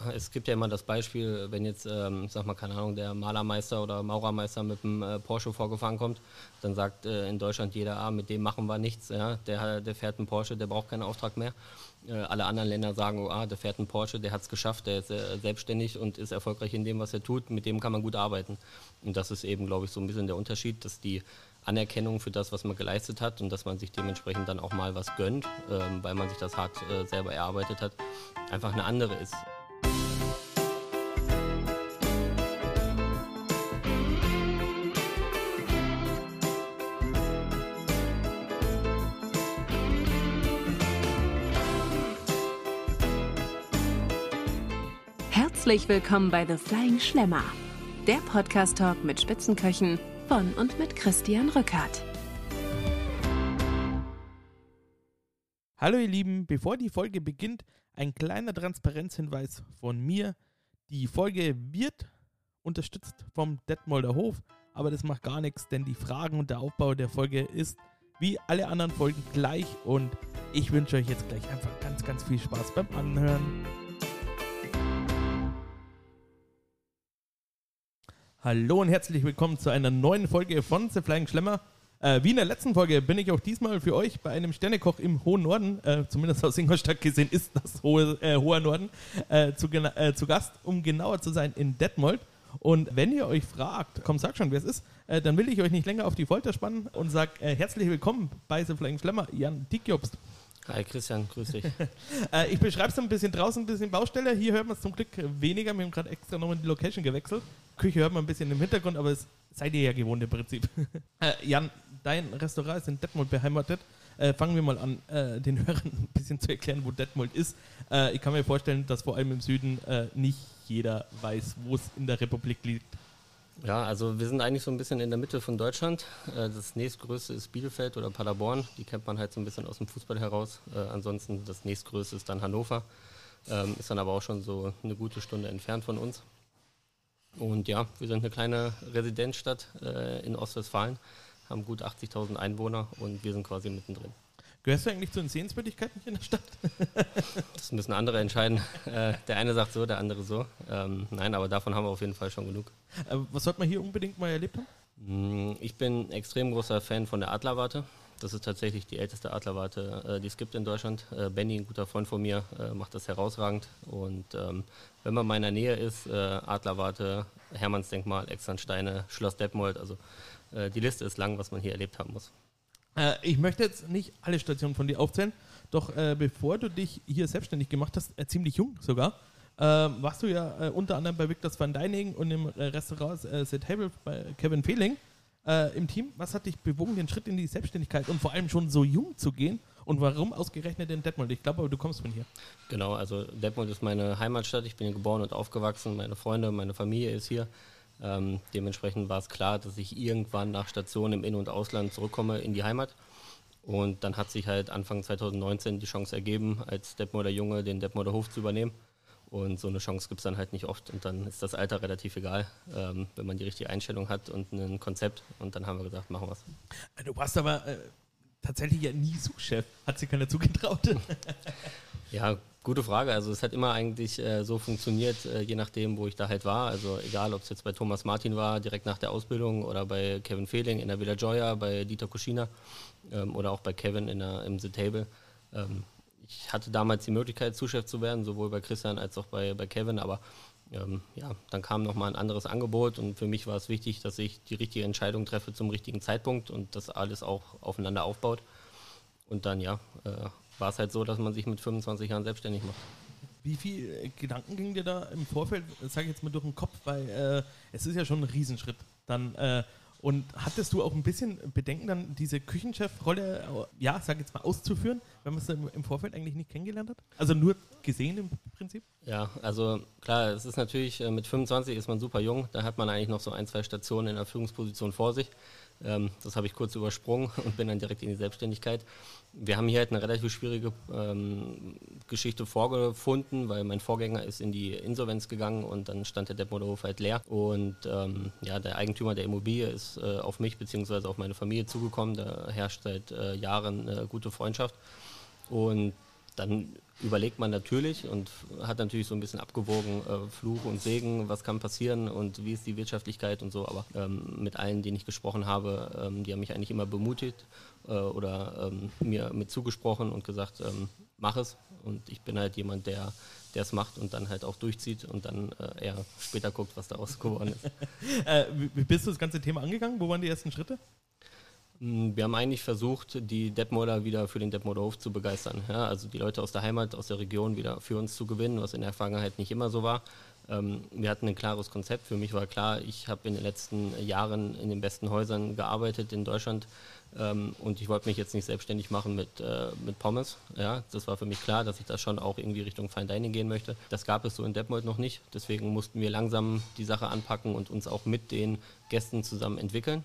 es gibt ja immer das Beispiel, wenn jetzt, sag mal, keine Ahnung, der Malermeister oder Maurermeister mit dem Porsche vorgefahren kommt, dann sagt in Deutschland jeder, mit dem machen wir nichts, ja? Der fährt einen Porsche, der braucht keinen Auftrag mehr. Alle anderen Länder sagen, der fährt einen Porsche, der hat es geschafft, der ist selbstständig und ist erfolgreich in dem, was er tut, mit dem kann man gut arbeiten. Und das ist eben, glaube ich, so ein bisschen der Unterschied, dass die Anerkennung für das, was man geleistet hat und dass man sich dementsprechend dann auch mal was gönnt, weil man sich das hart selber erarbeitet hat, einfach eine andere ist. Herzlich willkommen bei The Flying Schlemmer, der Podcast-Talk mit Spitzenköchen von und mit Christian Rückert. Hallo ihr Lieben, bevor die Folge beginnt, ein kleiner Transparenzhinweis von mir. Die Folge wird unterstützt vom Detmolder Hof, aber das macht gar nichts, denn die Fragen und der Aufbau der Folge ist wie alle anderen Folgen gleich und ich wünsche euch jetzt gleich einfach ganz viel Spaß beim Anhören. Hallo und herzlich willkommen zu einer neuen Folge von The Flying Schlemmer. Wie in der letzten Folge bin ich auch diesmal für euch bei einem Sternekoch im hohen Norden, zumindest aus Ingolstadt gesehen ist das hoher Norden, zu Gast, um genauer zu sein in Detmold. Und wenn ihr euch fragt, komm sag schon, wer es ist, dann will ich euch nicht länger auf die Folter spannen und sag herzlich willkommen bei The Flying Schlemmer, Jan Diekjobst. Hi Christian, grüß dich. Ich beschreibe es ein bisschen draußen, ein bisschen Baustelle. Hier hört man es zum Glück weniger. Wir haben gerade extra nochmal die Location gewechselt. Küche hört man ein bisschen im Hintergrund, aber es seid ihr ja gewohnt im Prinzip. Jan, dein Restaurant ist in Detmold beheimatet. Fangen wir mal an, den Hörern ein bisschen zu erklären, wo Detmold ist. Ich kann mir vorstellen, dass vor allem im Süden nicht jeder weiß, wo es in der Republik liegt. Ja, also wir sind eigentlich so ein bisschen in der Mitte von Deutschland. Das nächstgrößte ist Bielefeld oder Paderborn. Die kennt man halt so ein bisschen aus dem Fußball heraus. Ansonsten das nächstgrößte ist dann Hannover. Ist dann aber auch schon so eine gute Stunde entfernt von uns. Und ja, wir sind eine kleine Residenzstadt in Ostwestfalen, haben gut 80.000 Einwohner und wir sind quasi mittendrin. Gehörst du eigentlich zu den Sehenswürdigkeiten hier in der Stadt? Das müssen andere entscheiden. Der eine sagt so, der andere so. Nein, aber davon haben wir auf jeden Fall schon genug. Was sollte man hier unbedingt mal erlebt haben? Ich bin ein extrem großer Fan von der Adlerwarte. Das ist tatsächlich die älteste Adlerwarte, die es gibt in Deutschland. Benny, ein guter Freund von mir, macht das herausragend. Und wenn man mal in der Nähe ist, Adlerwarte, Hermannsdenkmal, Externsteine, Schloss Detmold, also die Liste ist lang, was man hier erlebt haben muss. Ich möchte jetzt nicht alle Stationen von dir aufzählen, doch bevor du dich hier selbstständig gemacht hast, ziemlich jung sogar, warst du ja unter anderem bei Victor's Fine Dining und im Restaurant The Table bei Kevin Fehling im Team. Was hat dich bewogen, den Schritt in die Selbstständigkeit und vor allem schon so jung zu gehen und warum ausgerechnet in Detmold? Ich glaube aber, du kommst von hier. Genau, also Detmold ist meine Heimatstadt, ich bin hier geboren und aufgewachsen, meine Freunde, meine Familie ist hier. Dementsprechend war es klar, dass ich irgendwann nach Stationen im In- und Ausland zurückkomme in die Heimat. Und dann hat sich halt Anfang 2019 die Chance ergeben, als Detmolder Junge den Detmolder Hof zu übernehmen. Und so eine Chance gibt es dann halt nicht oft. Und dann ist das Alter relativ egal, wenn man die richtige Einstellung hat und ein Konzept. Und dann haben wir gesagt, machen wir es. Du warst aber tatsächlich ja nie Sous-Chef. Hat sich keiner zugetraut? Ja, gute Frage. Also es hat immer eigentlich so funktioniert, je nachdem, wo ich da halt war. Also egal, ob es jetzt bei Thomas Martin war, direkt nach der Ausbildung, oder bei Kevin Fehling in der Villa Gioia, bei Dieter Kuschina oder auch bei Kevin im The Table. Ich hatte damals die Möglichkeit, Sous-Chef zu werden, sowohl bei Christian als auch bei Kevin, aber dann kam nochmal ein anderes Angebot und für mich war es wichtig, dass ich die richtige Entscheidung treffe zum richtigen Zeitpunkt und das alles auch aufeinander aufbaut. Und dann war es halt so, dass man sich mit 25 Jahren selbstständig macht. Wie viel Gedanken ging dir da im Vorfeld, sage ich jetzt mal, durch den Kopf, weil es ist ja schon ein Riesenschritt dann. Und hattest du auch ein bisschen Bedenken, dann diese Küchenchef-Rolle, ja, sag jetzt mal, auszuführen, wenn man es im Vorfeld eigentlich nicht kennengelernt hat? Also nur gesehen im Prinzip? Ja, also klar, es ist natürlich, mit 25 ist man super jung, da hat man eigentlich noch so 1-2 Stationen in der Führungsposition vor sich. Das habe ich kurz übersprungen und bin dann direkt in die Selbstständigkeit. Wir haben hier halt eine relativ schwierige Geschichte vorgefunden, weil mein Vorgänger ist in die Insolvenz gegangen und dann stand der Detmolder Hof halt leer. Und der Eigentümer der Immobilie ist auf mich bzw. auf meine Familie zugekommen. Da herrscht seit Jahren eine gute Freundschaft. Und dann überlegt man natürlich und hat natürlich so ein bisschen abgewogen, Fluch und Segen, was kann passieren und wie ist die Wirtschaftlichkeit und so. Aber mit allen, denen ich gesprochen habe, die haben mich eigentlich immer bemutigt oder mir mit zugesprochen und gesagt, mach es. Und ich bin halt jemand, der es macht und dann halt auch durchzieht und dann eher später guckt, was daraus geworden ist. Wie bist du das ganze Thema angegangen? Wo waren die ersten Schritte? Wir haben eigentlich versucht, die Detmolder wieder für den Detmolder Hof zu begeistern. Ja, also die Leute aus der Heimat, aus der Region wieder für uns zu gewinnen, was in der Vergangenheit nicht immer so war. Wir hatten ein klares Konzept. Für mich war klar, ich habe in den letzten Jahren in den besten Häusern gearbeitet in Deutschland und ich wollte mich jetzt nicht selbstständig machen mit Pommes. Ja, das war für mich klar, dass ich da schon auch irgendwie Richtung Fine Dining gehen möchte. Das gab es so in Detmold noch nicht. Deswegen mussten wir langsam die Sache anpacken und uns auch mit den Gästen zusammen entwickeln.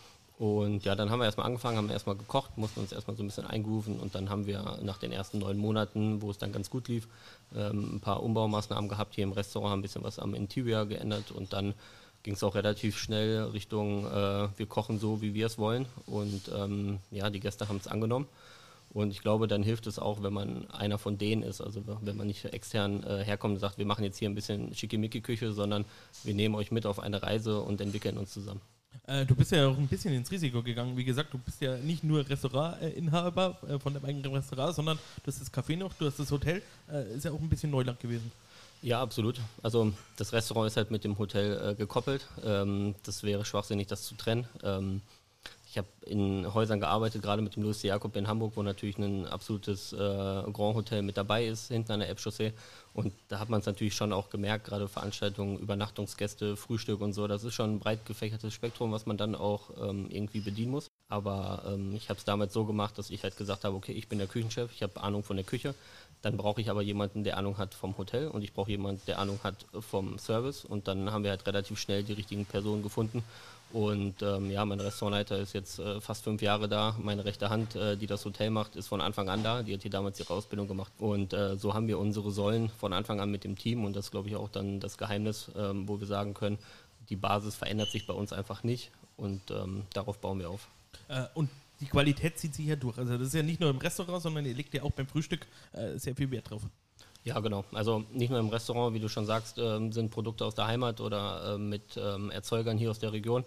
Und ja, dann haben wir erstmal angefangen, haben erstmal gekocht, mussten uns erstmal so ein bisschen eingrooven und dann haben wir nach den ersten 9 Monaten, wo es dann ganz gut lief, ein paar Umbaumaßnahmen gehabt hier im Restaurant, haben ein bisschen was am Interior geändert und dann ging es auch relativ schnell Richtung, wir kochen so, wie wir es wollen und ja, die Gäste haben es angenommen. Und ich glaube, dann hilft es auch, wenn man einer von denen ist, also wenn man nicht extern herkommt und sagt, wir machen jetzt hier ein bisschen Schickimicki-Küche, sondern wir nehmen euch mit auf eine Reise und entwickeln uns zusammen. Du bist ja auch ein bisschen ins Risiko gegangen. Wie gesagt, du bist ja nicht nur Restaurantinhaber von deinem eigenen Restaurant, sondern du hast das Café noch, du hast das Hotel. Ist ja auch ein bisschen Neuland gewesen. Ja, absolut. Also das Restaurant ist halt mit dem Hotel gekoppelt. Das wäre schwachsinnig, das zu trennen. Ich habe in Häusern gearbeitet, gerade mit dem Louis de Jacob in Hamburg, wo natürlich ein absolutes Grand Hotel mit dabei ist, hinten an der Elbchaussee. Und da hat man es natürlich schon auch gemerkt, gerade Veranstaltungen, Übernachtungsgäste, Frühstück und so. Das ist schon ein breit gefächertes Spektrum, was man dann auch irgendwie bedienen muss. Aber ich habe es damals so gemacht, dass ich halt gesagt habe, okay, ich bin der Küchenchef, ich habe Ahnung von der Küche. Dann brauche ich aber jemanden, der Ahnung hat vom Hotel und ich brauche jemanden, der Ahnung hat vom Service. Und dann haben wir halt relativ schnell die richtigen Personen gefunden. Und ja, mein Restaurantleiter ist jetzt fast 5 Jahre da. Meine rechte Hand, die das Hotel macht, ist von Anfang an da. Die hat hier damals ihre Ausbildung gemacht. Und so haben wir unsere Säulen von Anfang an mit dem Team. Und das ist, glaube ich, auch dann das Geheimnis, wo wir sagen können, die Basis verändert sich bei uns einfach nicht. Und darauf bauen wir auf. Und die Qualität zieht sich ja durch. Also das ist ja nicht nur im Restaurant, sondern ihr legt ja auch beim Frühstück sehr viel Wert drauf. Ja, genau. Also nicht nur im Restaurant, wie du schon sagst, sind Produkte aus der Heimat oder mit Erzeugern hier aus der Region.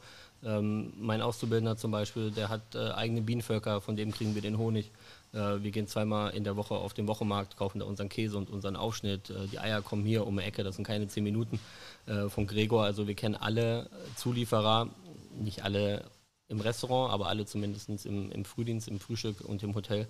Mein Auszubildender zum Beispiel, der hat eigene Bienenvölker, von dem kriegen wir den Honig. Wir gehen 2-mal in der Woche auf den Wochenmarkt, kaufen da unseren Käse und unseren Aufschnitt. Die Eier kommen hier um die Ecke, das sind keine 10 Minuten von Gregor. Also wir kennen alle Zulieferer, nicht alle im Restaurant, aber alle zumindest im Frühdienst, im Frühstück und im Hotel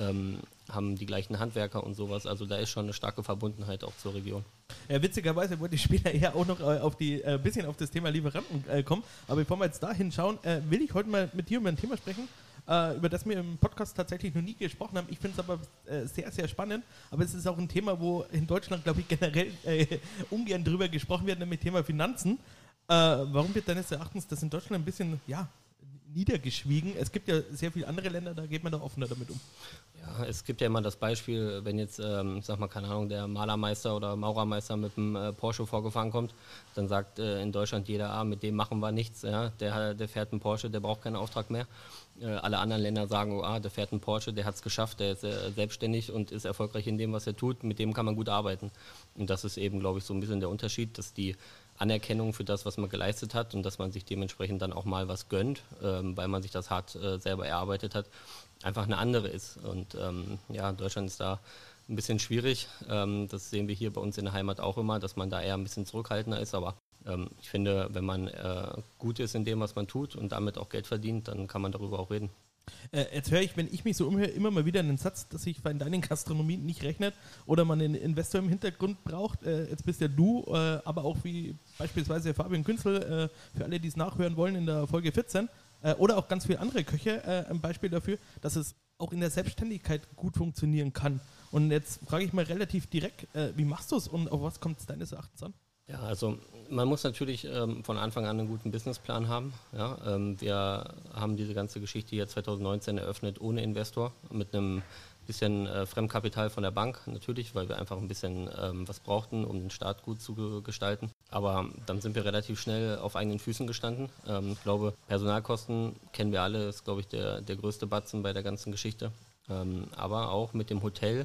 haben die gleichen Handwerker und sowas. Also da ist schon eine starke Verbundenheit auch zur Region. Ja, witzigerweise wollte ich später eher auch noch bisschen auf das Thema Lieferanten kommen. Aber bevor wir jetzt da hinschauen, will ich heute mal mit dir über ein Thema sprechen, über das wir im Podcast tatsächlich noch nie gesprochen haben. Ich finde es aber sehr, sehr spannend. Aber es ist auch ein Thema, wo in Deutschland, glaube ich, generell ungern drüber gesprochen wird, nämlich Thema Finanzen. Warum wird deines Erachtens das in Deutschland ein bisschen, ja, niedergeschwiegen? Es gibt ja sehr viele andere Länder, da geht man doch offener damit um. Ja, es gibt ja immer das Beispiel, wenn jetzt, sag mal, keine Ahnung, der Malermeister oder Maurermeister mit dem Porsche vorgefahren kommt, dann sagt in Deutschland jeder, mit dem machen wir nichts, ja? Der fährt einen Porsche, der braucht keinen Auftrag mehr. Alle anderen Länder sagen, der fährt einen Porsche, der hat es geschafft, der ist selbstständig und ist erfolgreich in dem, was er tut, mit dem kann man gut arbeiten. Und das ist eben, glaube ich, so ein bisschen der Unterschied, dass die Anerkennung für das, was man geleistet hat und dass man sich dementsprechend dann auch mal was gönnt, weil man sich das hart selber erarbeitet hat, einfach eine andere ist. Und ja, Deutschland ist da ein bisschen schwierig. Das sehen wir hier bei uns in der Heimat auch immer, dass man da eher ein bisschen zurückhaltender ist. Aber ich finde, wenn man gut ist in dem, was man tut und damit auch Geld verdient, dann kann man darüber auch reden. Jetzt höre ich, wenn ich mich so umhöre, immer mal wieder einen Satz, dass sich Fine Dining Gastronomie nicht rechnet oder man einen Investor im Hintergrund braucht. Jetzt bist ja du, aber auch wie beispielsweise Fabian Künzel, für alle, die es nachhören wollen, in der Folge 14, oder auch ganz viele andere Köche, ein Beispiel dafür, dass es auch in der Selbstständigkeit gut funktionieren kann. Und jetzt frage ich mal relativ direkt, wie machst du es und auf was kommt es deines Erachtens an? Ja, also man muss natürlich von Anfang an einen guten Businessplan haben. Ja, wir haben diese ganze Geschichte hier 2019 eröffnet ohne Investor, mit einem bisschen Fremdkapital von der Bank natürlich, weil wir einfach ein bisschen was brauchten, um den Start gut zu gestalten. Aber dann sind wir relativ schnell auf eigenen Füßen gestanden. Ich glaube, Personalkosten kennen wir alle, ist, glaube ich, der größte Batzen bei der ganzen Geschichte. Aber auch mit dem Hotel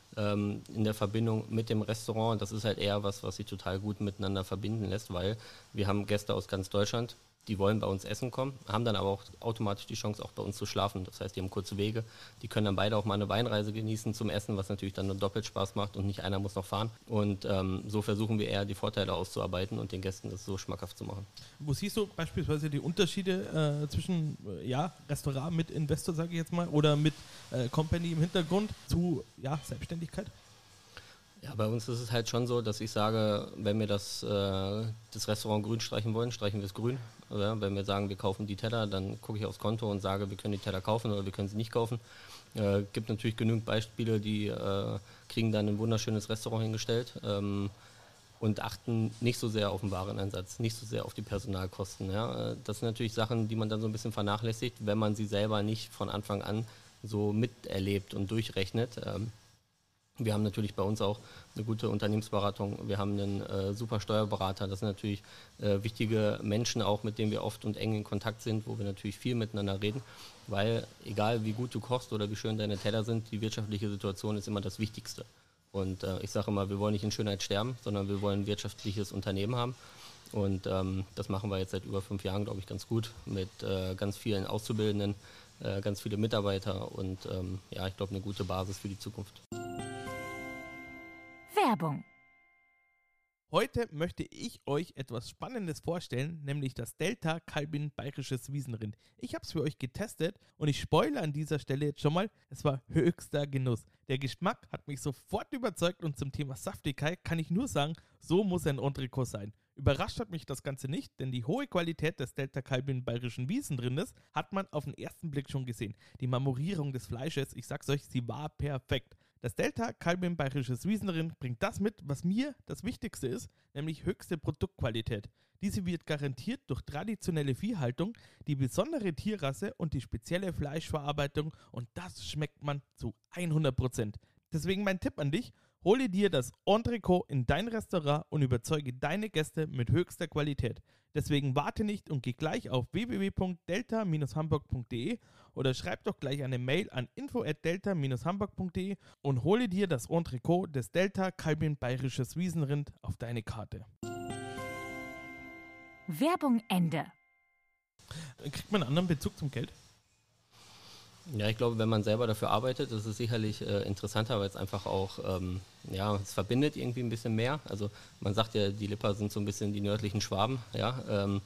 in der Verbindung mit dem Restaurant. Das ist halt eher was sich total gut miteinander verbinden lässt, weil wir haben Gäste aus ganz Deutschland, die wollen bei uns essen kommen, haben dann aber auch automatisch die Chance, auch bei uns zu schlafen. Das heißt, die haben kurze Wege, die können dann beide auch mal eine Weinreise genießen zum Essen, was natürlich dann nur doppelt Spaß macht und nicht einer muss noch fahren. Und so versuchen wir eher die Vorteile auszuarbeiten und den Gästen das so schmackhaft zu machen. Wo siehst du beispielsweise die Unterschiede zwischen Restaurant mit Investor, sage ich jetzt mal, oder mit Company im Hintergrund zu Selbstständigkeit? Ja, bei uns ist es halt schon so, dass ich sage, wenn wir das Restaurant grün streichen wollen, streichen wir es grün. Oder wenn wir sagen, wir kaufen die Teller, dann gucke ich aufs Konto und sage, wir können die Teller kaufen oder wir können sie nicht kaufen. Gibt natürlich genügend Beispiele, die kriegen dann ein wunderschönes Restaurant hingestellt und achten nicht so sehr auf den Wareneinsatz, nicht so sehr auf die Personalkosten. Ja. Das sind natürlich Sachen, die man dann so ein bisschen vernachlässigt, wenn man sie selber nicht von Anfang an so miterlebt und durchrechnet. Wir haben natürlich bei uns auch eine gute Unternehmensberatung. Wir haben einen super Steuerberater. Das sind natürlich wichtige Menschen auch, mit denen wir oft und eng in Kontakt sind, wo wir natürlich viel miteinander reden. Weil egal wie gut du kochst oder wie schön deine Teller sind, die wirtschaftliche Situation ist immer das Wichtigste. Und ich sage immer, wir wollen nicht in Schönheit sterben, sondern wir wollen ein wirtschaftliches Unternehmen haben. Und das machen wir jetzt seit über 5 Jahren, glaube ich, ganz gut mit ganz vielen Auszubildenden, ganz viele Mitarbeiter und ich glaube, eine gute Basis für die Zukunft. Werbung. Heute möchte ich euch etwas Spannendes vorstellen, nämlich das Delta Calbin Bayerisches Wiesenrind. Ich habe es für euch getestet und ich spoilere an dieser Stelle jetzt schon mal, es war höchster Genuss. Der Geschmack hat mich sofort überzeugt und zum Thema Saftigkeit kann ich nur sagen, so muss ein Entrecot sein. Überrascht hat mich das Ganze nicht, denn die hohe Qualität des Delta Calbin Bayerischen Wiesenrindes hat man auf den ersten Blick schon gesehen. Die Marmorierung des Fleisches, ich sag's euch, sie war perfekt. Das Delta Calbin Bayerisches Wiesenrind bringt das mit, was mir das Wichtigste ist, nämlich höchste Produktqualität. Diese wird garantiert durch traditionelle Viehhaltung, die besondere Tierrasse und die spezielle Fleischverarbeitung und das schmeckt man zu 100%. Deswegen mein Tipp an dich, hole dir das Entrecot in dein Restaurant und überzeuge deine Gäste mit höchster Qualität. Deswegen warte nicht und geh gleich auf www.delta-hamburg.de oder schreib doch gleich eine Mail an info@delta-hamburg.de und hole dir das Entrecot des Delta Calbin Bayerisches Wiesenrind auf deine Karte. Werbung Ende. Kriegt man einen anderen Bezug zum Geld? Ja, ich glaube, wenn man selber dafür arbeitet, ist es sicherlich interessanter, weil es einfach auch, es verbindet irgendwie ein bisschen mehr. Also man sagt ja, die Lipper sind so ein bisschen die nördlichen Schwaben. Ja,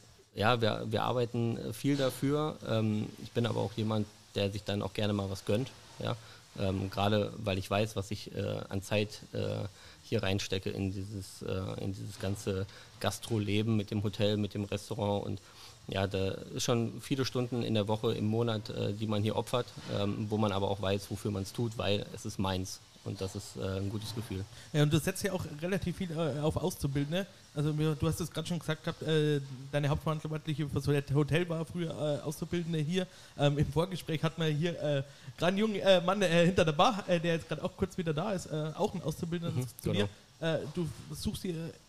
wir arbeiten viel dafür. Ich bin aber auch jemand, der sich dann auch gerne mal was gönnt. Ja, gerade weil ich weiß, was ich an Zeit hier reinstecke in dieses ganze Gastroleben mit dem Hotel, mit dem Restaurant und ja, da ist schon viele Stunden in der Woche, im Monat, die man hier opfert, wo man aber auch weiß, wofür man es tut, weil es ist meins und das ist ein gutes Gefühl. Ja, und du setzt ja auch relativ viel auf Auszubildende. Also du hast es gerade schon gesagt gehabt, deine Hauptverantwortliche für das Hotel war früher Auszubildende hier. Im Vorgespräch hatten wir hier gerade einen jungen Mann hinter der Bar, der jetzt gerade auch kurz wieder da ist, auch ein Auszubildender zu dir. Du versuchst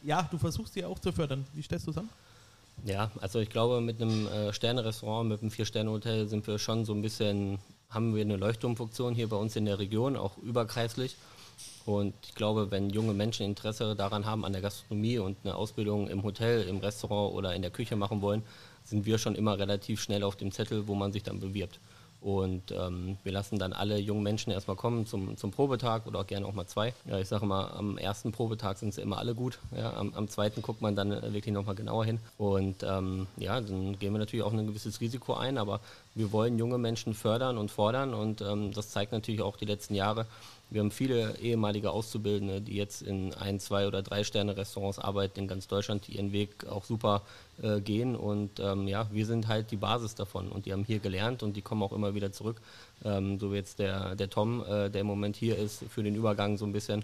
sie auch zu fördern. Wie stellst du es an? Ja, also ich glaube, mit einem Sterne-Restaurant, mit einem 4-Sterne-Hotel sind wir schon so ein bisschen, haben wir eine Leuchtturmfunktion hier bei uns in der Region, auch überkreislich. Und ich glaube, wenn junge Menschen Interesse daran haben, an der Gastronomie und eine Ausbildung im Hotel, im Restaurant oder in der Küche machen wollen, sind wir schon immer relativ schnell auf dem Zettel, wo man sich dann bewirbt. Und wir lassen dann alle jungen Menschen erstmal kommen zum Probetag oder auch gerne auch mal 2. Ja, ich sage mal, am ersten Probetag sind sie immer alle gut. Ja, am zweiten guckt man dann wirklich nochmal genauer hin. Und dann gehen wir natürlich auch ein gewisses Risiko ein, aber wir wollen junge Menschen fördern und fordern und das zeigt natürlich auch die letzten Jahre. Wir haben viele ehemalige Auszubildende, die jetzt in 1-, 2- oder 3-Sterne-Restaurants arbeiten in ganz Deutschland, die ihren Weg auch super gehen und wir sind halt die Basis davon und die haben hier gelernt und die kommen auch immer wieder zurück. So wie jetzt der Tom, der im Moment hier ist, für den Übergang so ein bisschen,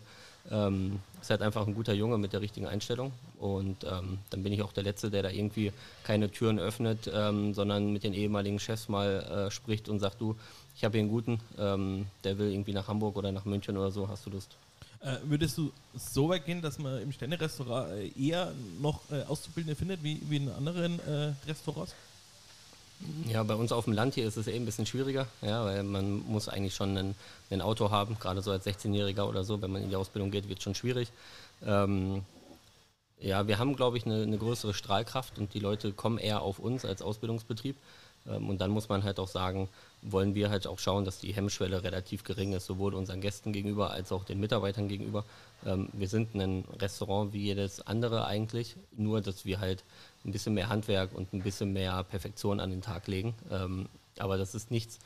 ist halt einfach ein guter Junge mit der richtigen Einstellung und dann bin ich auch der Letzte, der da irgendwie keine Türen öffnet, sondern mit den ehemaligen Chefs mal spricht und sagt, du, ich habe hier einen guten, der will irgendwie nach Hamburg oder nach München oder so, hast du Lust? Würdest du so weit gehen, dass man im Sterne-Restaurant eher noch Auszubildende findet wie in anderen Restaurants? Ja, bei uns auf dem Land hier ist es ein bisschen schwieriger, ja, weil man muss eigentlich schon ein Auto haben, gerade so als 16-Jähriger oder so, wenn man in die Ausbildung geht, wird es schon schwierig. Ja, wir haben, glaube ich, eine größere Strahlkraft und die Leute kommen eher auf uns als Ausbildungsbetrieb. Und dann muss man halt auch sagen, wollen wir halt auch schauen, dass die Hemmschwelle relativ gering ist, sowohl unseren Gästen gegenüber als auch den Mitarbeitern gegenüber. Wir sind ein Restaurant wie jedes andere eigentlich, nur dass wir halt ein bisschen mehr Handwerk und ein bisschen mehr Perfektion an den Tag legen. Aber das ist nichts,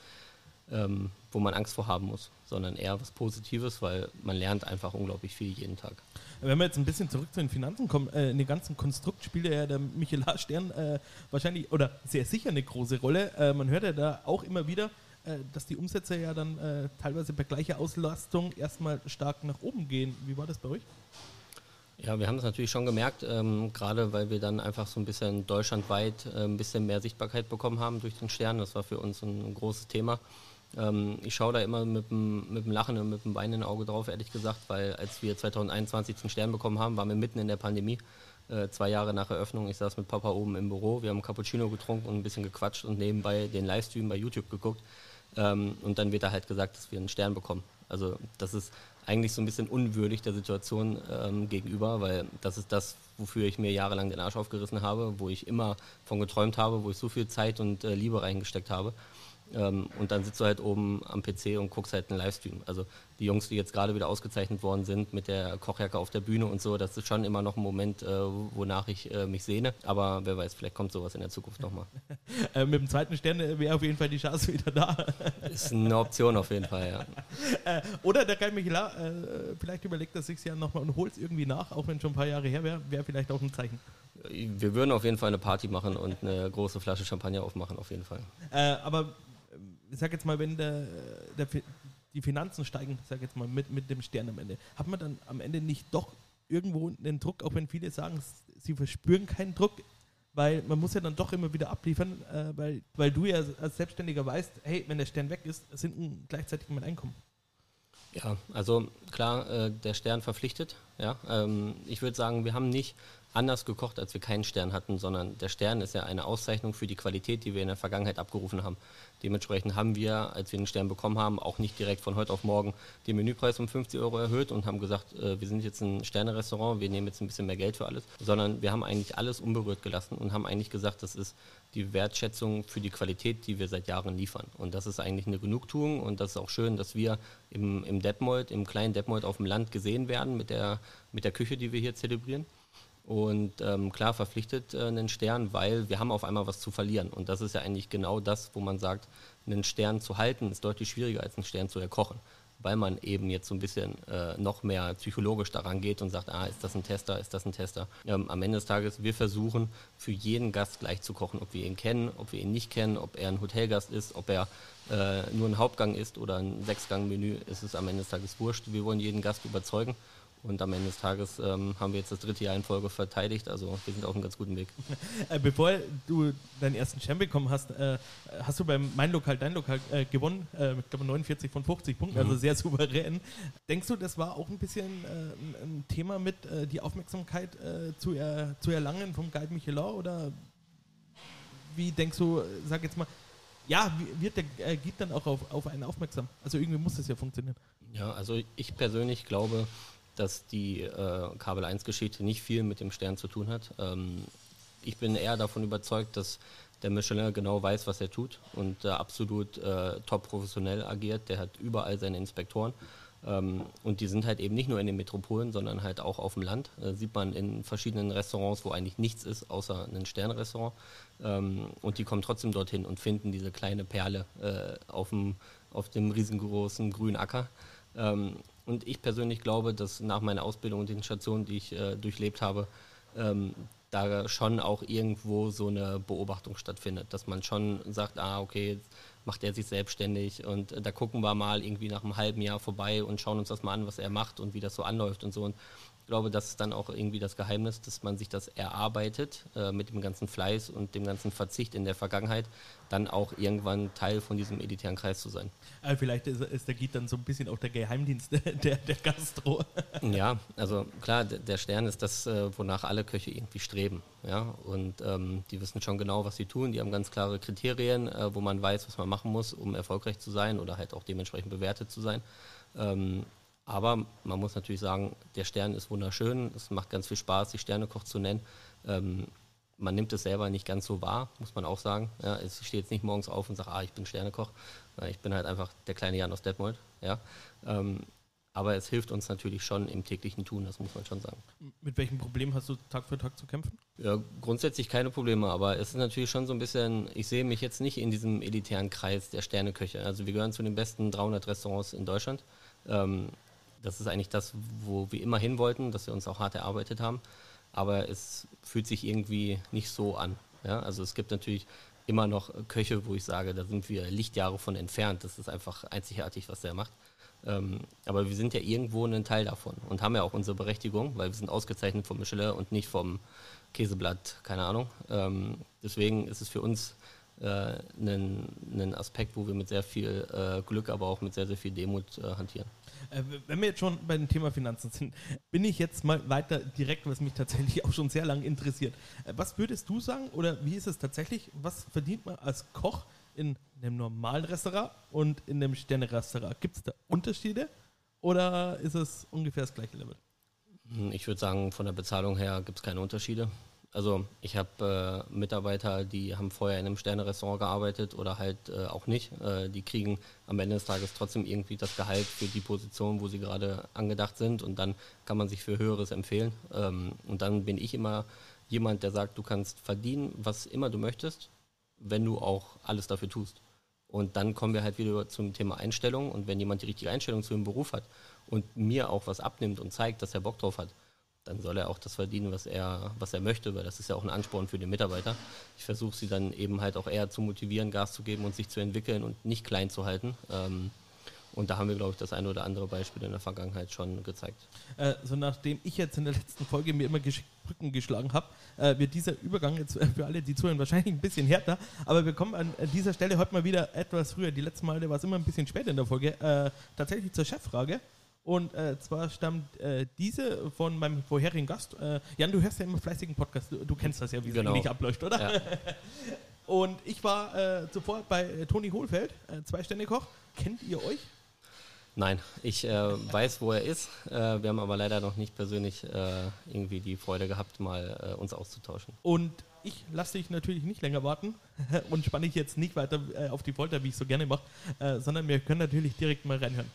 wo man Angst vor haben muss, sondern eher was Positives, weil man lernt einfach unglaublich viel jeden Tag. Wenn wir jetzt ein bisschen zurück zu den Finanzen kommen, in dem ganzen Konstrukt spielt ja der Michelin-Stern wahrscheinlich oder sehr sicher eine große Rolle. Man hört ja da auch immer wieder, dass die Umsätze ja dann teilweise bei gleicher Auslastung erstmal stark nach oben gehen. Wie war das bei euch? Ja, wir haben das natürlich schon gemerkt, gerade weil wir dann einfach so ein bisschen deutschlandweit ein bisschen mehr Sichtbarkeit bekommen haben durch den Stern. Das war für uns ein großes Thema. Ich schaue da immer mit dem Lachen und mit dem weinenden Auge drauf, ehrlich gesagt, weil als wir 2021 den Stern bekommen haben, waren wir mitten in der Pandemie, 2 Jahre nach Eröffnung. Ich saß mit Papa oben im Büro, wir haben Cappuccino getrunken und ein bisschen gequatscht und nebenbei den Livestream bei YouTube geguckt. Und dann wird da halt gesagt, dass wir einen Stern bekommen. Also das ist eigentlich so ein bisschen unwürdig der Situation gegenüber, weil das ist das, wofür ich mir jahrelang den Arsch aufgerissen habe, wo ich immer von geträumt habe, wo ich so viel Zeit und Liebe reingesteckt habe. Und dann sitzt du halt oben am PC und guckst halt einen Livestream. Also die Jungs, die jetzt gerade wieder ausgezeichnet worden sind mit der Kochjacke auf der Bühne und so, das ist schon immer noch ein Moment, wonach ich mich sehne. Aber wer weiß, vielleicht kommt sowas in der Zukunft nochmal. Mit dem zweiten Stern wäre auf jeden Fall die Chance wieder da. Ist eine Option auf jeden Fall, ja. Oder der Kai Michelin vielleicht überlegt er sich ja nochmal und holt es irgendwie nach, auch wenn es schon ein paar Jahre her wäre vielleicht auch ein Zeichen. Wir würden auf jeden Fall eine Party machen und eine große Flasche Champagner aufmachen, auf jeden Fall. Aber ich sag jetzt mal, wenn die Finanzen steigen, sag jetzt mal, mit dem Stern am Ende, hat man dann am Ende nicht doch irgendwo einen Druck, auch wenn viele sagen, sie verspüren keinen Druck, weil man muss ja dann doch immer wieder abliefern, weil du ja als Selbstständiger weißt, hey, wenn der Stern weg ist, sinkt gleichzeitig mein Einkommen. Ja, also klar, der Stern verpflichtet. Ja, ich würde sagen, wir haben nicht anders gekocht, als wir keinen Stern hatten, sondern der Stern ist ja eine Auszeichnung für die Qualität, die wir in der Vergangenheit abgerufen haben. Dementsprechend haben wir, als wir den Stern bekommen haben, auch nicht direkt von heute auf morgen den Menüpreis um 50 € erhöht und haben gesagt, wir sind jetzt ein Sterne-Restaurant, wir nehmen jetzt ein bisschen mehr Geld für alles, sondern wir haben eigentlich alles unberührt gelassen und haben eigentlich gesagt, das ist die Wertschätzung für die Qualität, die wir seit Jahren liefern. Und das ist eigentlich eine Genugtuung und das ist auch schön, dass wir im Detmold, im kleinen Detmold auf dem Land gesehen werden mit der Küche, die wir hier zelebrieren. Und klar verpflichtet einen Stern, weil wir haben auf einmal was zu verlieren. Und das ist ja eigentlich genau das, wo man sagt, einen Stern zu halten ist deutlich schwieriger als einen Stern zu erkochen. Weil man eben jetzt so ein bisschen noch mehr psychologisch daran geht und sagt, ist das ein Tester, ist das ein Tester. Am Ende des Tages, wir versuchen für jeden Gast gleich zu kochen, ob wir ihn kennen, ob wir ihn nicht kennen, ob er ein Hotelgast ist, ob er nur ein Hauptgang ist oder ein 6-Gang-Menü, ist es am Ende des Tages wurscht. Wir wollen jeden Gast überzeugen. Und am Ende des Tages haben wir jetzt das 3. Jahr in Folge verteidigt, also wir sind auf einem ganz guten Weg. Bevor du deinen ersten Stern bekommen hast, hast du beim Mein Lokal, Dein Lokal gewonnen, ich glaube 49 von 50 Punkten, also sehr souverän. Denkst du, das war auch ein bisschen ein Thema mit, die Aufmerksamkeit zu erlangen vom Guide Michelin, oder wie denkst du, sag jetzt mal, ja, wird der Guide dann auch auf einen aufmerksam? Also irgendwie muss das ja funktionieren. Ja, also ich persönlich glaube, dass die Kabel 1-Geschichte nicht viel mit dem Stern zu tun hat. Ich bin eher davon überzeugt, dass der Michelin genau weiß, was er tut und absolut top professionell agiert. Der hat überall seine Inspektoren und die sind halt eben nicht nur in den Metropolen, sondern halt auch auf dem Land. Sieht man in verschiedenen Restaurants, wo eigentlich nichts ist, außer ein Sternrestaurant. Und die kommen trotzdem dorthin und finden diese kleine Perle auf dem riesengroßen grünen Acker. Und ich persönlich glaube, dass nach meiner Ausbildung und den Stationen, die ich durchlebt habe, da schon auch irgendwo so eine Beobachtung stattfindet, dass man schon sagt, okay, jetzt macht er sich selbstständig und da gucken wir mal irgendwie nach einem halben Jahr vorbei und schauen uns das mal an, was er macht und wie das so anläuft und so. Und glaube, das ist dann auch irgendwie das Geheimnis, dass man sich das erarbeitet mit dem ganzen Fleiß und dem ganzen Verzicht in der Vergangenheit, dann auch irgendwann Teil von diesem elitären Kreis zu sein. Vielleicht ist der Giet dann so ein bisschen auch der Geheimdienst der Gastro. Ja, also klar, der Stern ist das, wonach alle Köche irgendwie streben. Ja? Und die wissen schon genau, was sie tun. Die haben ganz klare Kriterien, wo man weiß, was man machen muss, um erfolgreich zu sein oder halt auch dementsprechend bewertet zu sein. Aber man muss natürlich sagen, der Stern ist wunderschön. Es macht ganz viel Spaß, sich Sternekoch zu nennen. Man nimmt es selber nicht ganz so wahr, muss man auch sagen. Ja, ich stehe jetzt nicht morgens auf und sage, ich bin Sternekoch. Ich bin halt einfach der kleine Jan aus Detmold. Ja. Aber es hilft uns natürlich schon im täglichen Tun, das muss man schon sagen. Mit welchem Problem hast du Tag für Tag zu kämpfen? Ja, grundsätzlich keine Probleme, aber es ist natürlich schon so ein bisschen, ich sehe mich jetzt nicht in diesem elitären Kreis der Sterneköche. Also wir gehören zu den besten 300 Restaurants in Deutschland. Das ist eigentlich das, wo wir immer hin wollten, dass wir uns auch hart erarbeitet haben. Aber es fühlt sich irgendwie nicht so an. Ja? Also es gibt natürlich immer noch Köche, wo ich sage, da sind wir Lichtjahre von entfernt. Das ist einfach einzigartig, was der macht. Aber wir sind ja irgendwo ein Teil davon und haben ja auch unsere Berechtigung, weil wir sind ausgezeichnet vom Michelin und nicht vom Käseblatt, keine Ahnung. Deswegen ist es für uns ein Aspekt, wo wir mit sehr viel Glück, aber auch mit sehr, sehr viel Demut hantieren. Wenn wir jetzt schon bei dem Thema Finanzen sind, bin ich jetzt mal weiter direkt, was mich tatsächlich auch schon sehr lange interessiert. Was würdest du sagen oder wie ist es tatsächlich, was verdient man als Koch in einem normalen Restaurant und in einem Sterne-Restaurant? Gibt es da Unterschiede oder ist es ungefähr das gleiche Level? Ich würde sagen, von der Bezahlung her gibt es keine Unterschiede. Also ich habe Mitarbeiter, die haben vorher in einem Sterne-Restaurant gearbeitet oder halt auch nicht. Die kriegen am Ende des Tages trotzdem irgendwie das Gehalt für die Position, wo sie gerade angedacht sind und dann kann man sich für Höheres empfehlen. Und dann bin ich immer jemand, der sagt, du kannst verdienen, was immer du möchtest, wenn du auch alles dafür tust. Und dann kommen wir halt wieder zum Thema Einstellung und wenn jemand die richtige Einstellung zu dem Beruf hat und mir auch was abnimmt und zeigt, dass er Bock drauf hat, dann soll er auch das verdienen, was er möchte, weil das ist ja auch ein Ansporn für den Mitarbeiter. Ich versuche sie dann eben halt auch eher zu motivieren, Gas zu geben und sich zu entwickeln und nicht klein zu halten. Und da haben wir, glaube ich, das eine oder andere Beispiel in der Vergangenheit schon gezeigt. So nachdem ich jetzt in der letzten Folge mir immer Brücken geschlagen habe, wird dieser Übergang jetzt für alle, die zuhören, wahrscheinlich ein bisschen härter. Aber wir kommen an dieser Stelle heute mal wieder etwas früher. Die letzten Male war es immer ein bisschen später in der Folge. Tatsächlich zur Cheffrage. Und zwar stammt diese von meinem vorherigen Gast. Jan, du hörst ja immer fleißigen Podcast. Du kennst das ja, wie es eigentlich abläuft, oder? Ja. Und ich war zuvor bei Toni Hohlfeld, 2-Sterne-Koch. Kennt ihr euch? Nein, ich weiß, wo er ist. Wir haben aber leider noch nicht persönlich irgendwie die Freude gehabt, mal uns auszutauschen. Und ich lasse dich natürlich nicht länger warten und spanne dich jetzt nicht weiter auf die Folter, wie ich so gerne mache, sondern wir können natürlich direkt mal reinhören.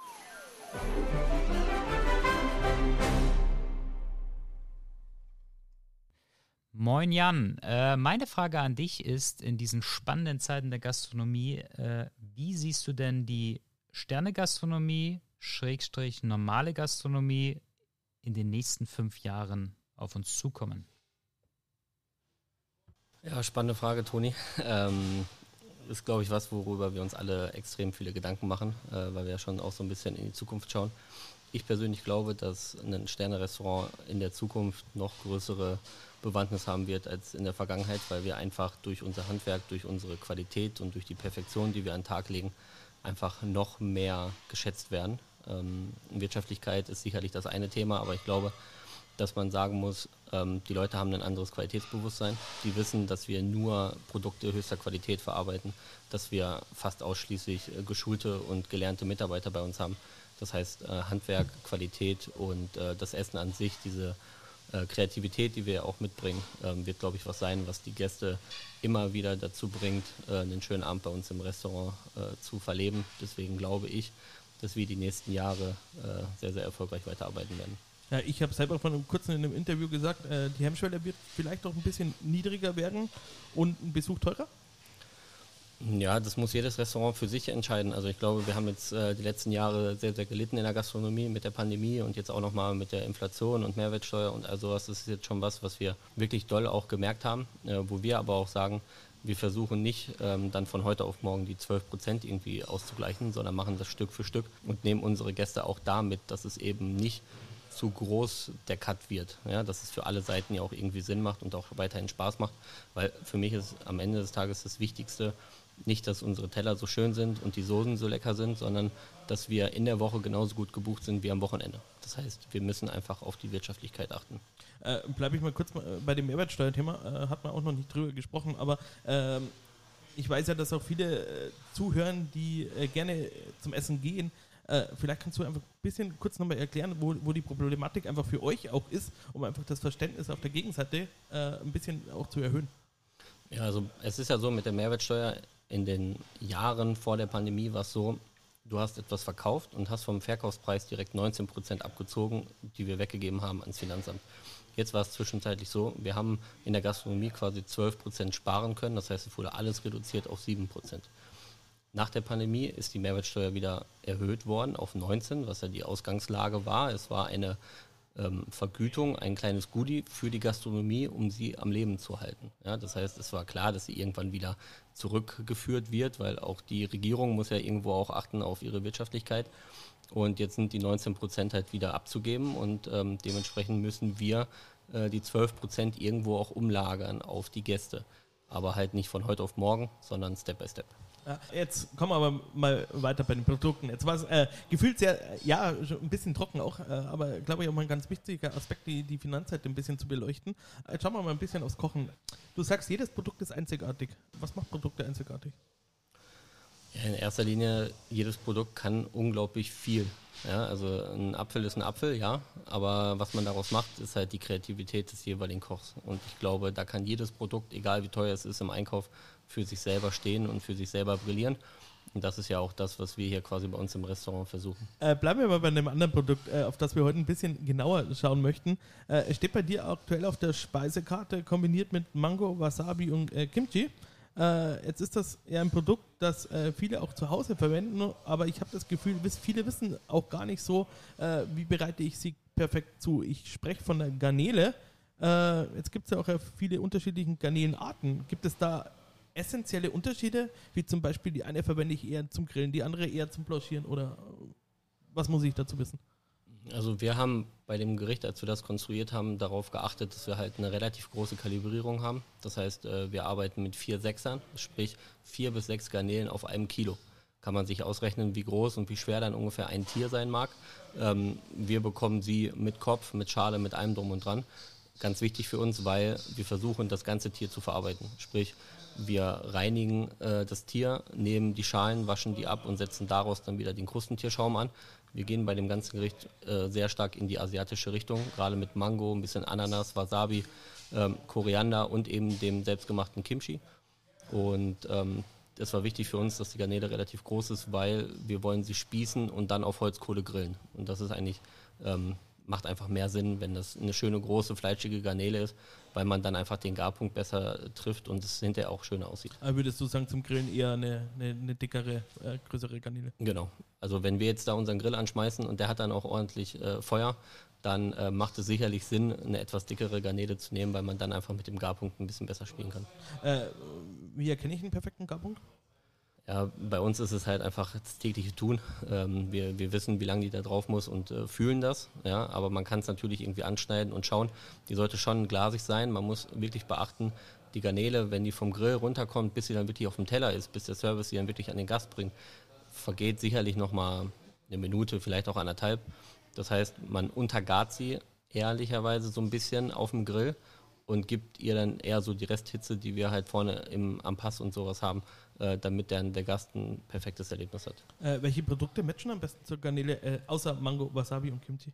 Moin Jan, meine Frage an dich ist, in diesen spannenden Zeiten der Gastronomie, wie siehst du denn die Sterne-Gastronomie, / normale Gastronomie in den nächsten 5 Jahren auf uns zukommen? Ja, spannende Frage, Toni. Ist, glaube ich, was, worüber wir uns alle extrem viele Gedanken machen, weil wir ja schon auch so ein bisschen in die Zukunft schauen. Ich persönlich glaube, dass ein Sterne-Restaurant in der Zukunft noch größere Bewandtnis haben wird als in der Vergangenheit, weil wir einfach durch unser Handwerk, durch unsere Qualität und durch die Perfektion, die wir an den Tag legen, einfach noch mehr geschätzt werden. Wirtschaftlichkeit ist sicherlich das eine Thema, aber ich glaube, dass man sagen muss, die Leute haben ein anderes Qualitätsbewusstsein. Die wissen, dass wir nur Produkte höchster Qualität verarbeiten, dass wir fast ausschließlich geschulte und gelernte Mitarbeiter bei uns haben. Das heißt, Handwerk, Qualität und das Essen an sich, diese Kreativität, die wir auch mitbringen, wird, glaube ich, was sein, was die Gäste immer wieder dazu bringt, einen schönen Abend bei uns im Restaurant zu verleben. Deswegen glaube ich, dass wir die nächsten Jahre sehr, sehr erfolgreich weiterarbeiten werden. Ja, ich habe selber vor kurzem in einem Interview gesagt, die Hemmschwelle wird vielleicht auch ein bisschen niedriger werden und ein Besuch teurer? Ja, das muss jedes Restaurant für sich entscheiden. Also ich glaube, wir haben jetzt die letzten Jahre sehr, sehr gelitten in der Gastronomie mit der Pandemie und jetzt auch nochmal mit der Inflation und Mehrwertsteuer und all sowas. Das ist jetzt schon was wir wirklich doll auch gemerkt haben, wo wir aber auch sagen, wir versuchen nicht dann von heute auf morgen die 12% irgendwie auszugleichen, sondern machen das Stück für Stück und nehmen unsere Gäste auch damit, dass es eben nicht zu groß der Cut wird. Ja, dass es für alle Seiten ja auch irgendwie Sinn macht und auch weiterhin Spaß macht, weil für mich ist am Ende des Tages das Wichtigste nicht, dass unsere Teller so schön sind und die Soßen so lecker sind, sondern dass wir in der Woche genauso gut gebucht sind wie am Wochenende. Das heißt, wir müssen einfach auf die Wirtschaftlichkeit achten. Bleibe ich mal kurz bei dem Mehrwertsteuerthema, hat man auch noch nicht drüber gesprochen, aber ich weiß ja, dass auch viele zuhören, die gerne zum Essen gehen. Vielleicht kannst du einfach ein bisschen kurz nochmal erklären, wo die Problematik einfach für euch auch ist, um einfach das Verständnis auf der Gegenseite ein bisschen auch zu erhöhen. Ja, also es ist ja so, mit der Mehrwertsteuer in den Jahren vor der Pandemie war es so, du hast etwas verkauft und hast vom Verkaufspreis direkt 19% abgezogen, die wir weggegeben haben ans Finanzamt. Jetzt war es zwischenzeitlich so, wir haben in der Gastronomie quasi 12% sparen können, das heißt, es wurde alles reduziert auf 7%. Nach der Pandemie ist die Mehrwertsteuer wieder erhöht worden auf 19, was ja die Ausgangslage war. Es war eine Vergütung, ein kleines Goodie für die Gastronomie, um sie am Leben zu halten. Ja, das heißt, es war klar, dass sie irgendwann wieder zurückgeführt wird, weil auch die Regierung muss ja irgendwo auch achten auf ihre Wirtschaftlichkeit. Und jetzt sind die 19% halt wieder abzugeben und dementsprechend müssen wir die 12% irgendwo auch umlagern auf die Gäste. Aber halt nicht von heute auf morgen, sondern Step by Step. Jetzt kommen wir aber mal weiter bei den Produkten. Jetzt war es gefühlt sehr, ja, schon ein bisschen trocken auch, aber glaube ich auch mal ein ganz wichtiger Aspekt, die Finanzseite ein bisschen zu beleuchten. Jetzt schauen wir mal ein bisschen aufs Kochen. Du sagst, jedes Produkt ist einzigartig. Was macht Produkte einzigartig? Ja, in erster Linie, jedes Produkt kann unglaublich viel. Ja, also ein Apfel ist ein Apfel, ja, aber was man daraus macht, ist halt die Kreativität des jeweiligen Kochs. Und ich glaube, da kann jedes Produkt, egal wie teuer es ist im Einkauf, für sich selber stehen und für sich selber brillieren. Und das ist ja auch das, was wir hier quasi bei uns im Restaurant versuchen. Bleiben wir mal bei einem anderen Produkt, auf das wir heute ein bisschen genauer schauen möchten. Es steht bei dir aktuell auf der Speisekarte, kombiniert mit Mango, Wasabi und Kimchi. Jetzt ist das ja ein Produkt, das viele auch zu Hause verwenden, aber ich habe das Gefühl, viele wissen auch gar nicht so, wie bereite ich sie perfekt zu. Ich spreche von der Garnele. Jetzt gibt es ja auch viele unterschiedliche Garnelenarten. Gibt es da essentielle Unterschiede, wie zum Beispiel die eine verwende ich eher zum Grillen, die andere eher zum Blanchieren oder was muss ich dazu wissen? Also wir haben bei dem Gericht, als wir das konstruiert haben, darauf geachtet, dass wir halt eine relativ große Kalibrierung haben. Das heißt, wir arbeiten mit 4 Sechsern, sprich 4 bis 6 Garnelen auf einem Kilo. Kann man sich ausrechnen, wie groß und wie schwer dann ungefähr ein Tier sein mag. Wir bekommen sie mit Kopf, mit Schale, mit allem drum und dran. Ganz wichtig für uns, weil wir versuchen, das ganze Tier zu verarbeiten. Sprich, wir reinigen das Tier, nehmen die Schalen, waschen die ab und setzen daraus dann wieder den Krustentierschaum an. Wir gehen bei dem ganzen Gericht sehr stark in die asiatische Richtung, gerade mit Mango, ein bisschen Ananas, Wasabi, Koriander und eben dem selbstgemachten Kimchi. Und das war wichtig für uns, dass die Garnele relativ groß ist, weil wir wollen sie spießen und dann auf Holzkohle grillen. Und das ist eigentlich, macht einfach mehr Sinn, wenn das eine schöne, große, fleischige Garnele ist, weil man dann einfach den Garpunkt besser trifft und es hinterher auch schöner aussieht. Aber würdest du sagen, zum Grillen eher eine dickere, größere Garnele? Genau. Also wenn wir jetzt da unseren Grill anschmeißen und der hat dann auch ordentlich Feuer, dann macht es sicherlich Sinn, eine etwas dickere Garnele zu nehmen, weil man dann einfach mit dem Garpunkt ein bisschen besser spielen kann. Wie erkenne ich einen perfekten Garpunkt? Ja, bei uns ist es halt einfach das tägliche Tun. Wir wissen, wie lange die da drauf muss und fühlen das. Ja, aber man kann es natürlich irgendwie anschneiden und schauen. Die sollte schon glasig sein. Man muss wirklich beachten, die Garnele, wenn die vom Grill runterkommt, bis sie dann wirklich auf dem Teller ist, bis der Service sie dann wirklich an den Gast bringt, vergeht sicherlich nochmal eine Minute, vielleicht auch 1,5. Das heißt, man untergart sie ehrlicherweise so ein bisschen auf dem Grill und gibt ihr dann eher so die Resthitze, die wir halt vorne am Pass und sowas haben, damit dann der Gast ein perfektes Erlebnis hat. Welche Produkte matchen am besten zur Garnele, außer Mango, Wasabi und Kimchi?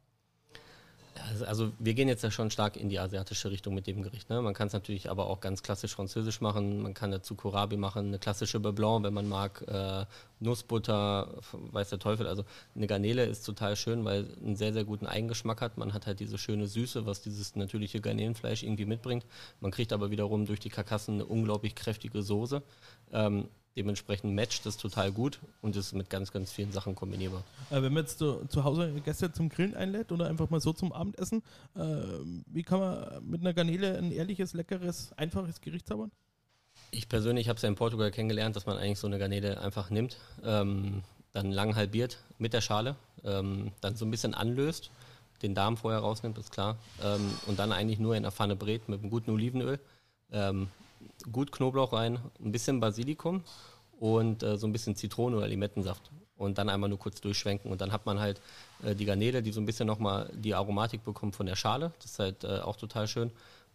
Also wir gehen jetzt ja schon stark in die asiatische Richtung mit dem Gericht. Ne? Man kann es natürlich aber auch ganz klassisch französisch machen. Man kann dazu Kohlrabi machen, eine klassische Beurre Blanc, wenn man mag, Nussbutter, weiß der Teufel. Also eine Garnele ist total schön, weil einen sehr, sehr guten Eigengeschmack hat. Man hat halt diese schöne Süße, was dieses natürliche Garnelenfleisch irgendwie mitbringt. Man kriegt aber wiederum durch die Karkassen eine unglaublich kräftige Soße. Dementsprechend matcht das total gut und ist mit ganz, ganz vielen Sachen kombinierbar. Wenn man jetzt zu Hause Gäste zum Grillen einlädt oder einfach mal so zum Abendessen, wie kann man mit einer Garnele ein ehrliches, leckeres, einfaches Gericht zaubern? Ich persönlich habe es ja in Portugal kennengelernt, dass man eigentlich so eine Garnele einfach nimmt, dann lang halbiert mit der Schale, dann so ein bisschen anlöst, den Darm vorher rausnimmt, ist klar. Und dann eigentlich nur in der Pfanne brät mit einem guten Olivenöl. Gut Knoblauch rein, ein bisschen Basilikum und so ein bisschen Zitrone oder Limettensaft. Und dann einmal nur kurz durchschwenken. Und dann hat man halt die Garnele, die so ein bisschen nochmal die Aromatik bekommt von der Schale. Das ist halt auch total schön.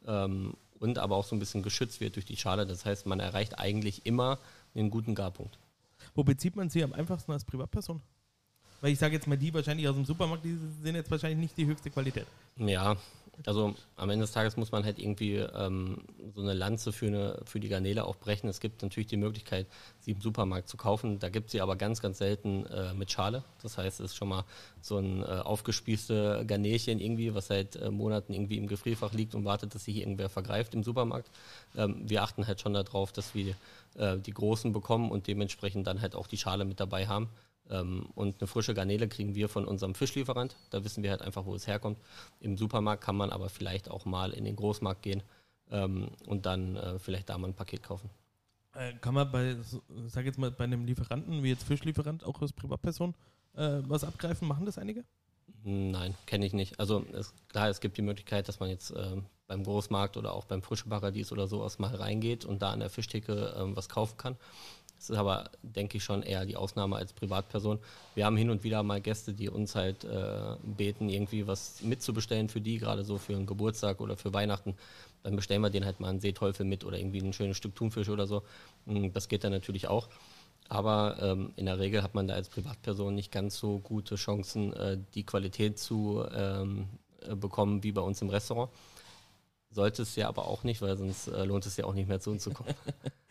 Und aber auch so ein bisschen geschützt wird durch die Schale. Das heißt, man erreicht eigentlich immer einen guten Garpunkt. Wo bezieht man sie am einfachsten als Privatperson? Weil ich sage jetzt mal, die wahrscheinlich aus dem Supermarkt, die sind jetzt wahrscheinlich nicht die höchste Qualität. Ja, also am Ende des Tages muss man halt irgendwie so eine Lanze für die Garnele auch brechen. Es gibt natürlich die Möglichkeit, sie im Supermarkt zu kaufen. Da gibt es sie aber ganz, ganz selten mit Schale. Das heißt, es ist schon mal so ein aufgespießte Garnelchen irgendwie, was seit Monaten irgendwie im Gefrierfach liegt und wartet, dass sich irgendwer vergreift im Supermarkt. Wir achten halt schon darauf, dass wir die Großen bekommen und dementsprechend dann halt auch die Schale mit dabei haben. Und eine frische Garnele kriegen wir von unserem Fischlieferant. Da wissen wir halt einfach, wo es herkommt. Im Supermarkt kann man aber vielleicht auch mal in den Großmarkt gehen und dann vielleicht da mal ein Paket kaufen. Kann man bei einem Lieferanten, wie jetzt Fischlieferant, auch als Privatperson was abgreifen? Machen das einige? Nein, kenne ich nicht. Also klar, es gibt die Möglichkeit, dass man jetzt beim Großmarkt oder auch beim Frische Paradies oder sowas mal reingeht und da an der Fischtheke was kaufen kann. Das ist aber, denke ich, schon eher die Ausnahme als Privatperson. Wir haben hin und wieder mal Gäste, die uns halt beten, irgendwie was mitzubestellen für die, gerade so für einen Geburtstag oder für Weihnachten. Dann bestellen wir denen halt mal einen Seeteufel mit oder irgendwie ein schönes Stück Thunfisch oder so. Das geht dann natürlich auch. Aber in der Regel hat man da als Privatperson nicht ganz so gute Chancen, die Qualität zu bekommen wie bei uns im Restaurant. Sollte es ja aber auch nicht, weil sonst lohnt es ja auch nicht mehr zu uns zu kommen.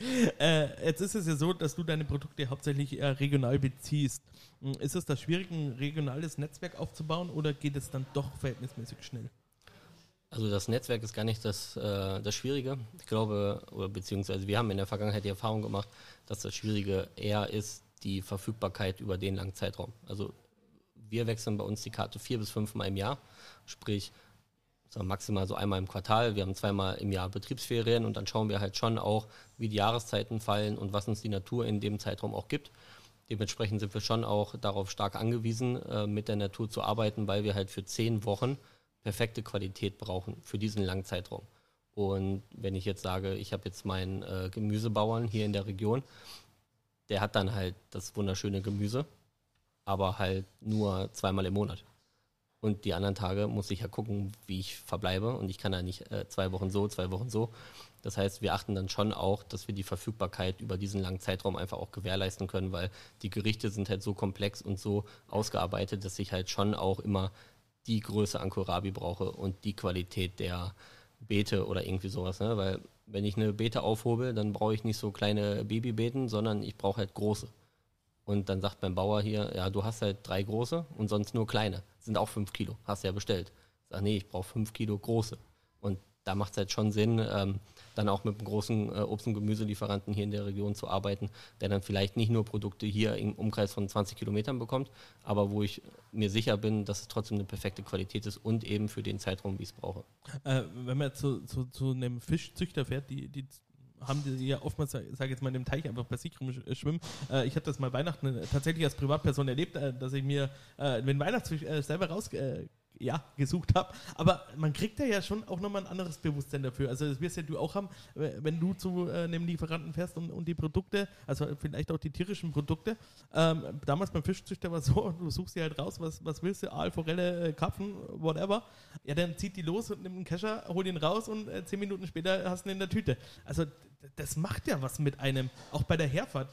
Jetzt ist es ja so, dass du deine Produkte hauptsächlich regional beziehst. Ist es da schwierig, ein regionales Netzwerk aufzubauen oder geht es dann doch verhältnismäßig schnell? Also das Netzwerk ist gar nicht das Schwierige. Ich glaube, beziehungsweise wir haben in der Vergangenheit die Erfahrung gemacht, dass das Schwierige eher ist die Verfügbarkeit über den langen Zeitraum. Also wir wechseln bei uns die Karte 4 bis 5 Mal im Jahr, sprich maximal so einmal im Quartal. Wir haben 2-mal im Jahr Betriebsferien und dann schauen wir halt schon auch, wie die Jahreszeiten fallen und was uns die Natur in dem Zeitraum auch gibt. Dementsprechend sind wir schon auch darauf stark angewiesen, mit der Natur zu arbeiten, weil wir halt für 10 Wochen perfekte Qualität brauchen für diesen langen Zeitraum. Und wenn ich jetzt sage, ich habe jetzt meinen Gemüsebauern hier in der Region, der hat dann halt das wunderschöne Gemüse, aber halt nur 2-mal im Monat. Und die anderen Tage muss ich ja gucken, wie ich verbleibe. Und ich kann ja nicht 2 Wochen so, 2 Wochen so. Das heißt, wir achten dann schon auch, dass wir die Verfügbarkeit über diesen langen Zeitraum einfach auch gewährleisten können, weil die Gerichte sind halt so komplex und so ausgearbeitet, dass ich halt schon auch immer die Größe an Kohlrabi brauche und die Qualität der Beete oder irgendwie sowas. Ne? Weil wenn ich eine Beete aufhobel, dann brauche ich nicht so kleine Babybeeten, sondern ich brauche halt große. Und dann sagt mein Bauer hier, ja, du hast halt 3 große und sonst nur kleine. Sind auch 5 Kilo, hast du ja bestellt. Ich sage, nee, ich brauche 5 Kilo große. Und da macht es halt schon Sinn, dann auch mit einem großen Obst- und Gemüselieferanten hier in der Region zu arbeiten, der dann vielleicht nicht nur Produkte hier im Umkreis von 20 Kilometern bekommt, aber wo ich mir sicher bin, dass es trotzdem eine perfekte Qualität ist und eben für den Zeitraum, wie ich es brauche. Wenn man zu einem Fischzüchter fährt, die haben die ja oftmals, sage ich jetzt mal, in dem Teich einfach bei sich rumschwimmen. Ich habe das mal Weihnachten tatsächlich als Privatperson erlebt, dass ich mir den Weihnachtsfisch selber gesucht habe. Aber man kriegt ja schon auch nochmal ein anderes Bewusstsein dafür. Also das wirst ja du auch haben, wenn du zu einem Lieferanten fährst und die Produkte, also vielleicht auch die tierischen Produkte. Damals beim Fischzüchter war es so, du suchst dir halt raus, was willst du, Aal, Forelle, Karpfen, whatever. Ja, dann zieht die los und nimmt einen Kescher, hol ihn raus und 10 Minuten später hast du ihn in der Tüte. Also das macht ja was mit einem. Auch bei der Herfahrt.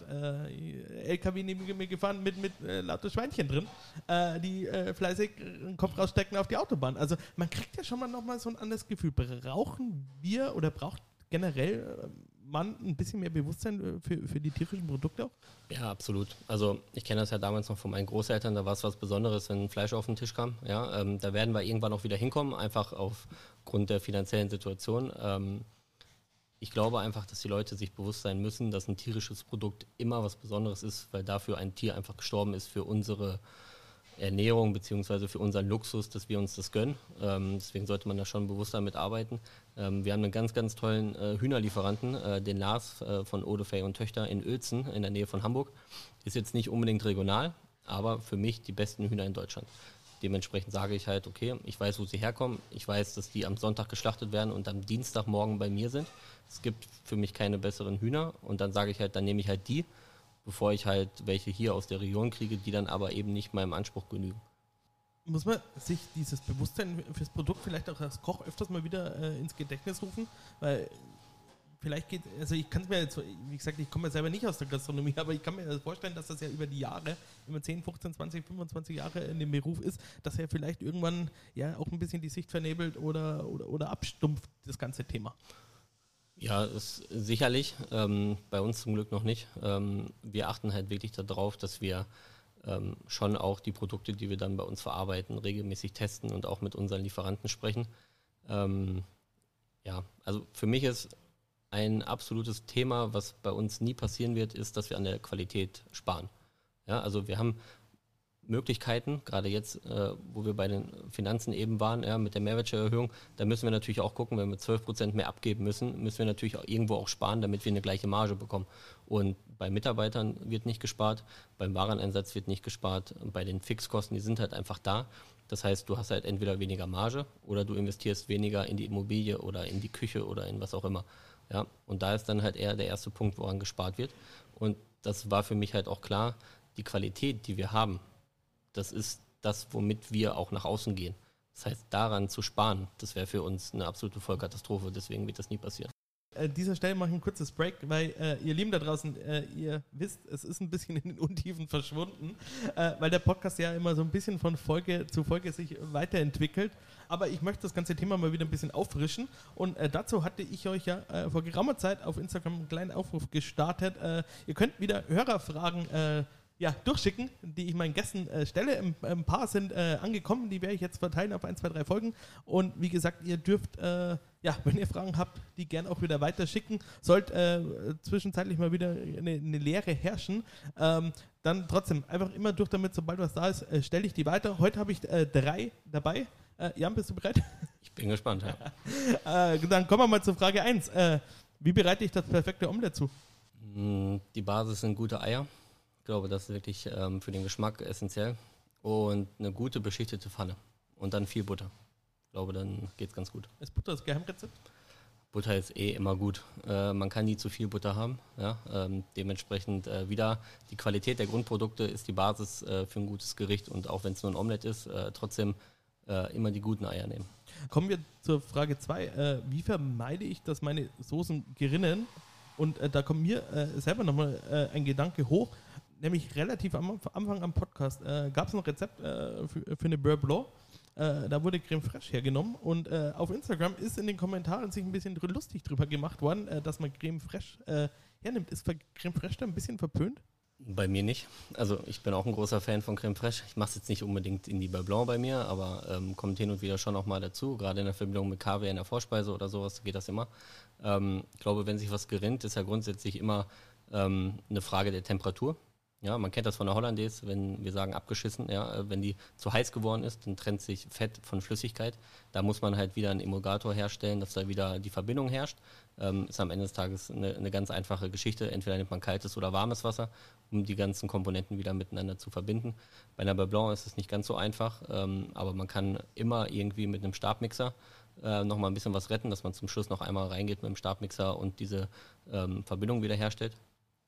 LKW neben mir gefahren mit lauter Schweinchen drin, die fleißig den Kopf rausstecken auf die Autobahn. Also man kriegt ja schon mal nochmal so ein anderes Gefühl. Brauchen wir oder braucht generell man ein bisschen mehr Bewusstsein für die tierischen Produkte auch? Ja, absolut. Also ich kenne das ja damals noch von meinen Großeltern, da war es was Besonderes, wenn Fleisch auf den Tisch kam. Ja, da werden wir irgendwann auch wieder hinkommen, einfach aufgrund der finanziellen Situation. Ich glaube einfach, dass die Leute sich bewusst sein müssen, dass ein tierisches Produkt immer was Besonderes ist, weil dafür ein Tier einfach gestorben ist für unsere Ernährung bzw. für unseren Luxus, dass wir uns das gönnen. Deswegen sollte man da schon bewusst damit arbeiten. Wir haben einen ganz, ganz tollen Hühnerlieferanten, den Lars von Odefey und Töchter in Uelzen in der Nähe von Hamburg. Ist jetzt nicht unbedingt regional, aber für mich die besten Hühner in Deutschland. dementsprechend sage ich halt, okay, ich weiß, wo sie herkommen, ich weiß, dass die am Sonntag geschlachtet werden und am Dienstagmorgen bei mir sind. Es gibt für mich keine besseren Hühner und dann sage ich halt, dann nehme ich halt die, bevor ich halt welche hier aus der Region kriege, die dann aber eben nicht meinem Anspruch genügen. Muss man sich dieses Bewusstsein fürs Produkt vielleicht auch als Koch öfters mal wieder ins Gedächtnis rufen? Weil vielleicht geht, also ich kann es mir jetzt, wie gesagt, ich komme ja selber nicht aus der Gastronomie, aber ich kann mir vorstellen, dass das ja über die Jahre, wenn man 10, 15, 20, 25 Jahre in dem Beruf ist, dass er vielleicht irgendwann ja auch ein bisschen die Sicht vernebelt oder abstumpft, das ganze Thema. Ja, ist sicherlich. Bei uns zum Glück noch nicht. Wir achten halt wirklich darauf, dass wir schon auch die Produkte, die wir dann bei uns verarbeiten, regelmäßig testen und auch mit unseren Lieferanten sprechen. Ja, also für mich ist ein absolutes Thema, was bei uns nie passieren wird, ist, dass wir an der Qualität sparen. Ja, also wir haben Möglichkeiten, gerade jetzt, wo wir bei den Finanzen eben waren, ja, mit der Mehrwertsteuererhöhung, da müssen wir natürlich auch gucken, wenn wir 12% mehr abgeben müssen wir natürlich auch irgendwo auch sparen, damit wir eine gleiche Marge bekommen. Und bei Mitarbeitern wird nicht gespart, beim Wareneinsatz wird nicht gespart, bei den Fixkosten, die sind halt einfach da. Das heißt, du hast halt entweder weniger Marge oder du investierst weniger in die Immobilie oder in die Küche oder in was auch immer. Ja, und da ist dann halt eher der erste Punkt, woran gespart wird. Und das war für mich halt auch klar, die Qualität, die wir haben, das ist das, womit wir auch nach außen gehen. Das heißt, daran zu sparen, das wäre für uns eine absolute Vollkatastrophe. Deswegen wird das nie passieren. An dieser Stelle mache ich ein kurzes Break, weil ihr Lieben da draußen, ihr wisst, es ist ein bisschen in den Untiefen verschwunden, weil der Podcast ja immer so ein bisschen von Folge zu Folge sich weiterentwickelt. Aber ich möchte das ganze Thema mal wieder ein bisschen auffrischen und dazu hatte ich euch ja vor geraumer Zeit auf Instagram einen kleinen Aufruf gestartet. Ihr könnt wieder Hörerfragen durchschicken, die ich meinen Gästen stelle. Ein paar sind angekommen, die werde ich jetzt verteilen auf 1, 2, 3 Folgen. Und wie gesagt, ihr dürft, wenn ihr Fragen habt, die gerne auch wieder weiterschicken. Sollte zwischenzeitlich mal wieder eine Leere herrschen, dann trotzdem einfach immer durch damit, sobald was da ist, stelle ich die weiter. Heute habe ich 3 dabei. Jan, bist du bereit? Ich bin gespannt, ja. Dann kommen wir mal zur Frage 1. Wie bereite ich das perfekte Omelett zu? Die Basis sind gute Eier. Ich glaube, das ist wirklich für den Geschmack essentiell. Und eine gute beschichtete Pfanne. Und dann viel Butter. Ich glaube, dann geht es ganz gut. Ist Butter das Geheimrezept? Butter ist immer gut. Man kann nie zu viel Butter haben. Ja? Dementsprechend wieder die Qualität der Grundprodukte ist die Basis für ein gutes Gericht. Und auch wenn es nur ein Omelett ist, trotzdem immer die guten Eier nehmen. Kommen wir zur Frage 2. Wie vermeide ich, dass meine Soßen gerinnen? Und da kommt mir selber nochmal ein Gedanke hoch. Nämlich relativ am Anfang am Podcast gab es ein Rezept für eine Beurre Blanc. Da wurde Creme Fraiche hergenommen und auf Instagram ist in den Kommentaren sich ein bisschen lustig drüber gemacht worden, dass man Creme Fraiche hernimmt. Ist Creme Fraiche da ein bisschen verpönt? Bei mir nicht. Also ich bin auch ein großer Fan von Creme Fraiche. Ich mache es jetzt nicht unbedingt in die Beurre Blanc bei mir, aber kommt hin und wieder schon auch mal dazu. Gerade in der Verbindung mit Kaviar in der Vorspeise oder sowas geht das immer. Ich glaube, wenn sich was gerinnt, ist ja grundsätzlich immer eine Frage der Temperatur. Ja, man kennt das von der Hollandaise, wenn wir sagen abgeschissen, ja, wenn die zu heiß geworden ist, dann trennt sich Fett von Flüssigkeit. Da muss man halt wieder einen Emulgator herstellen, dass da wieder die Verbindung herrscht. Ist am Ende des Tages eine ganz einfache Geschichte. Entweder nimmt man kaltes oder warmes Wasser, um die ganzen Komponenten wieder miteinander zu verbinden. Bei einer Beurre Blanc ist es nicht ganz so einfach, aber man kann immer irgendwie mit einem Stabmixer nochmal ein bisschen was retten, dass man zum Schluss noch einmal reingeht mit dem Stabmixer und diese Verbindung wieder herstellt.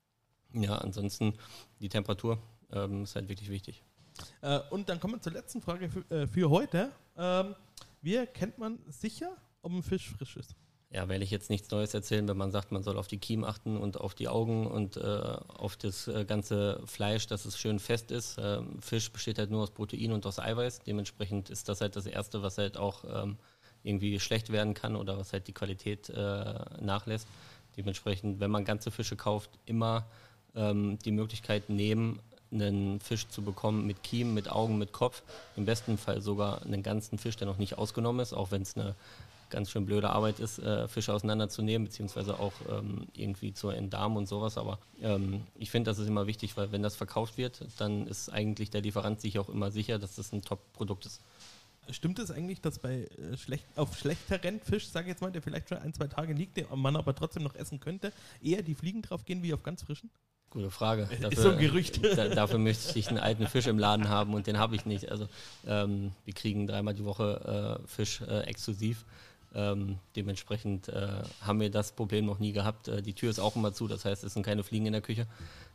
Ja, ansonsten die Temperatur ist halt wirklich wichtig. Und dann kommen wir zur letzten Frage für heute. Wie erkennt man sicher, ob ein Fisch frisch ist? Ja, werde ich jetzt nichts Neues erzählen, wenn man sagt, man soll auf die Kiemen achten und auf die Augen und auf das ganze Fleisch, dass es schön fest ist. Fisch besteht halt nur aus Protein und aus Eiweiß. Dementsprechend ist das halt das Erste, was halt auch irgendwie schlecht werden kann oder was halt die Qualität nachlässt. Dementsprechend, wenn man ganze Fische kauft, immer die Möglichkeit nehmen, einen Fisch zu bekommen mit Kiemen, mit Augen, mit Kopf. Im besten Fall sogar einen ganzen Fisch, der noch nicht ausgenommen ist, auch wenn es eine ganz schön blöde Arbeit ist, Fische auseinanderzunehmen, beziehungsweise auch irgendwie zu entdarmen und sowas. Aber ich finde, das ist immer wichtig, weil wenn das verkauft wird, dann ist eigentlich der Lieferant sich auch immer sicher, dass das ein Top-Produkt ist. Stimmt es eigentlich, dass bei auf schlechteren Fisch, sage ich jetzt mal, der vielleicht schon 1, 2 Tage liegt, den man aber trotzdem noch essen könnte, eher die Fliegen drauf gehen wie auf ganz frischen? Gute Frage. Dafür, ist so ein Gerücht. Dafür möchte ich einen alten Fisch im Laden haben und den habe ich nicht. Also wir kriegen 3-mal die Woche Fisch exklusiv. Dementsprechend haben wir das Problem noch nie gehabt. Die Tür ist auch immer zu, das heißt, es sind keine Fliegen in der Küche.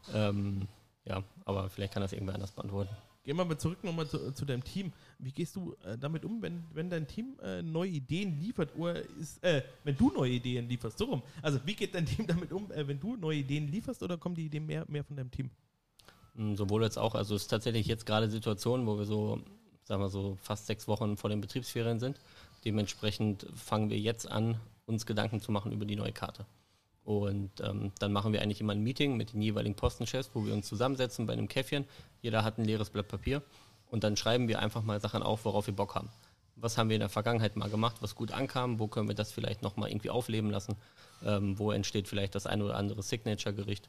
Ja, aber vielleicht kann das irgendwer anders beantworten. Gehen wir mal zurück nochmal zu deinem Team. Wie gehst du damit um, wenn dein Team neue Ideen liefert? Oder wenn du neue Ideen lieferst, so rum. Also wie geht dein Team damit um, wenn du neue Ideen lieferst, oder kommen die Ideen mehr von deinem Team? Sowohl als auch. Also es ist tatsächlich jetzt gerade Situationen, wo wir so, sagen wir so, fast 6 Wochen vor den Betriebsferien sind. Dementsprechend fangen wir jetzt an, uns Gedanken zu machen über die neue Karte. Und dann machen wir eigentlich immer ein Meeting mit den jeweiligen Postenchefs, wo wir uns zusammensetzen bei einem Käffchen. Jeder hat ein leeres Blatt Papier und dann schreiben wir einfach mal Sachen auf, worauf wir Bock haben. Was haben wir in der Vergangenheit mal gemacht, was gut ankam, wo können wir das vielleicht nochmal irgendwie aufleben lassen, wo entsteht vielleicht das eine oder andere Signature-Gericht,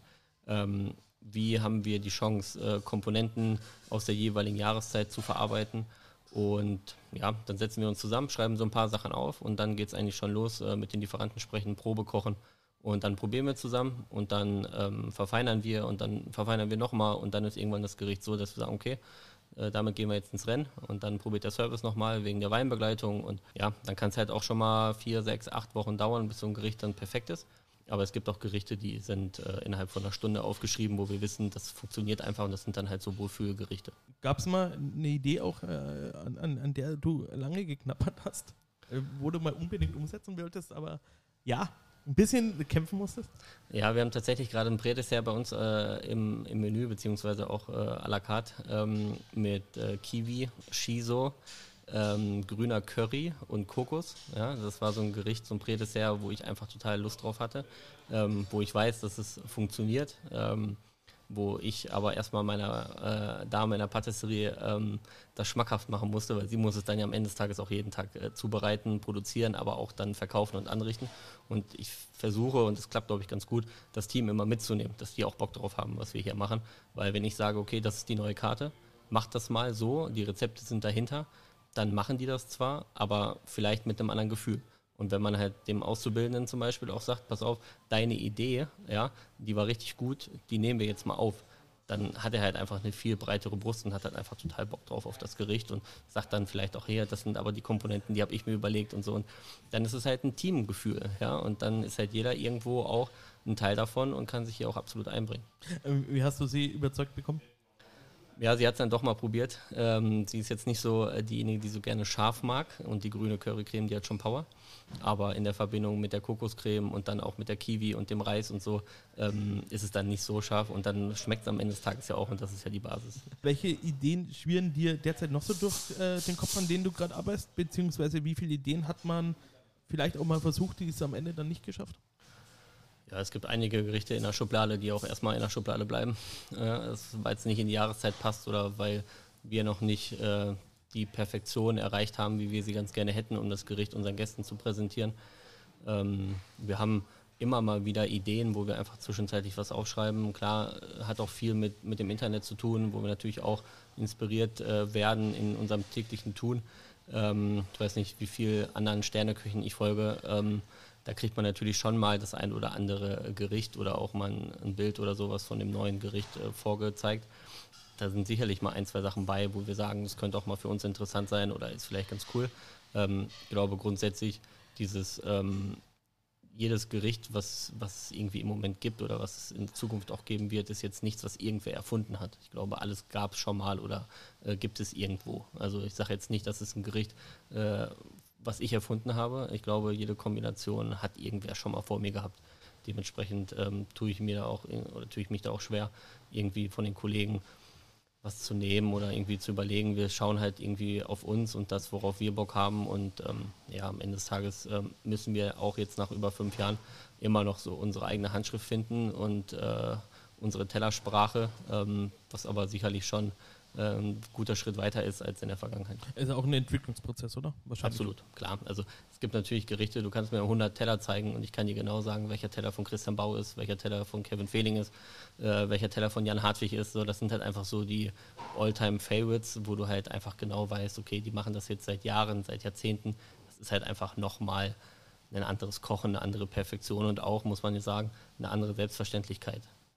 wie haben wir die Chance, Komponenten aus der jeweiligen Jahreszeit zu verarbeiten. Und ja, dann setzen wir uns zusammen, schreiben so ein paar Sachen auf und dann geht es eigentlich schon los, mit den Lieferanten sprechen, Probe kochen. Und dann probieren wir zusammen und dann verfeinern wir und dann verfeinern wir nochmal und dann ist irgendwann das Gericht so, dass wir sagen, okay, damit gehen wir jetzt ins Rennen und dann probiert der Service nochmal wegen der Weinbegleitung und ja, dann kann es halt auch schon mal 4, 6, 8 Wochen dauern, bis so ein Gericht dann perfekt ist. Aber es gibt auch Gerichte, die sind innerhalb von einer Stunde aufgeschrieben, wo wir wissen, das funktioniert einfach und das sind dann halt so Wohlfühlgerichte. Gab es mal eine Idee auch, an der du lange geknabbert hast, wo du mal unbedingt umsetzen wolltest, aber ja, ein bisschen kämpfen musstest? Ja, wir haben tatsächlich gerade ein Prädessert bei uns im Menü, beziehungsweise auch à la carte mit Kiwi, Shiso, grüner Curry und Kokos. Ja, das war so ein Gericht, so ein Prädessert, wo ich einfach total Lust drauf hatte, wo ich weiß, dass es funktioniert, wo ich aber erstmal meiner Dame in der Patisserie das schmackhaft machen musste, weil sie muss es dann ja am Ende des Tages auch jeden Tag zubereiten, produzieren, aber auch dann verkaufen und anrichten. Und ich versuche, und es klappt, glaube ich, ganz gut, das Team immer mitzunehmen, dass die auch Bock drauf haben, was wir hier machen. Weil wenn ich sage, okay, das ist die neue Karte, macht das mal so, die Rezepte sind dahinter, dann machen die das zwar, aber vielleicht mit einem anderen Gefühl. Und wenn man halt dem Auszubildenden zum Beispiel auch sagt, pass auf, deine Idee, ja, die war richtig gut, die nehmen wir jetzt mal auf, dann hat er halt einfach eine viel breitere Brust und hat halt einfach total Bock drauf auf das Gericht und sagt dann vielleicht auch, hey, das sind aber die Komponenten, die habe ich mir überlegt und so. Und dann ist es halt ein Teamgefühl, ja, und dann ist halt jeder irgendwo auch ein Teil davon und kann sich hier auch absolut einbringen. Wie hast du sie überzeugt bekommen? Ja, sie hat es dann doch mal probiert. Sie ist jetzt nicht so diejenige, die so gerne scharf mag und die grüne Currycreme, die hat schon Power. Aber in der Verbindung mit der Kokoscreme und dann auch mit der Kiwi und dem Reis und so ist es dann nicht so scharf und dann schmeckt es am Ende des Tages ja auch und das ist ja die Basis. Welche Ideen schwirren dir derzeit noch so durch den Kopf, an denen du gerade arbeitest? Beziehungsweise wie viele Ideen hat man vielleicht auch mal versucht, die es am Ende dann nicht geschafft? Ja, es gibt einige Gerichte in der Schublade, die auch erstmal in der Schublade bleiben, weil es nicht in die Jahreszeit passt oder weil wir noch nicht die Perfektion erreicht haben, wie wir sie ganz gerne hätten, um das Gericht unseren Gästen zu präsentieren. Wir haben immer mal wieder Ideen, wo wir einfach zwischenzeitlich was aufschreiben. Klar, hat auch viel mit dem Internet zu tun, wo wir natürlich auch inspiriert werden in unserem täglichen Tun. Ich weiß nicht, wie viel anderen Sterneküchen ich folge. Da kriegt man natürlich schon mal das ein oder andere Gericht oder auch mal ein Bild oder sowas von dem neuen Gericht vorgezeigt. Da sind sicherlich mal 1, 2 Sachen bei, wo wir sagen, das könnte auch mal für uns interessant sein oder ist vielleicht ganz cool. Ich glaube grundsätzlich, jedes Gericht, was es irgendwie im Moment gibt oder was es in Zukunft auch geben wird, ist jetzt nichts, was irgendwer erfunden hat. Ich glaube, alles gab es schon mal oder gibt es irgendwo. Also ich sage jetzt nicht, dass es ein Gericht was ich erfunden habe. Ich glaube, jede Kombination hat irgendwer schon mal vor mir gehabt. Dementsprechend tue ich mich da auch schwer, irgendwie von den Kollegen was zu nehmen oder irgendwie zu überlegen. Wir schauen halt irgendwie auf uns und das, worauf wir Bock haben. Und ja, am Ende des Tages müssen wir auch jetzt nach über 5 Jahren immer noch so unsere eigene Handschrift finden und unsere Tellersprache, was aber sicherlich schon ein guter Schritt weiter ist als in der Vergangenheit. Ist auch ein Entwicklungsprozess, oder? Wahrscheinlich. Absolut, klar. Also es gibt natürlich Gerichte, du kannst mir 100 Teller zeigen und ich kann dir genau sagen, welcher Teller von Christian Bau ist, welcher Teller von Kevin Fehling ist, welcher Teller von Jan Hartwig ist. So, das sind halt einfach so die All-Time-Favorites, wo du halt einfach genau weißt, okay, die machen das jetzt seit Jahren, seit Jahrzehnten. Das ist halt einfach nochmal ein anderes Kochen, eine andere Perfektion und auch, muss man jetzt sagen, eine andere Selbstverständlichkeit.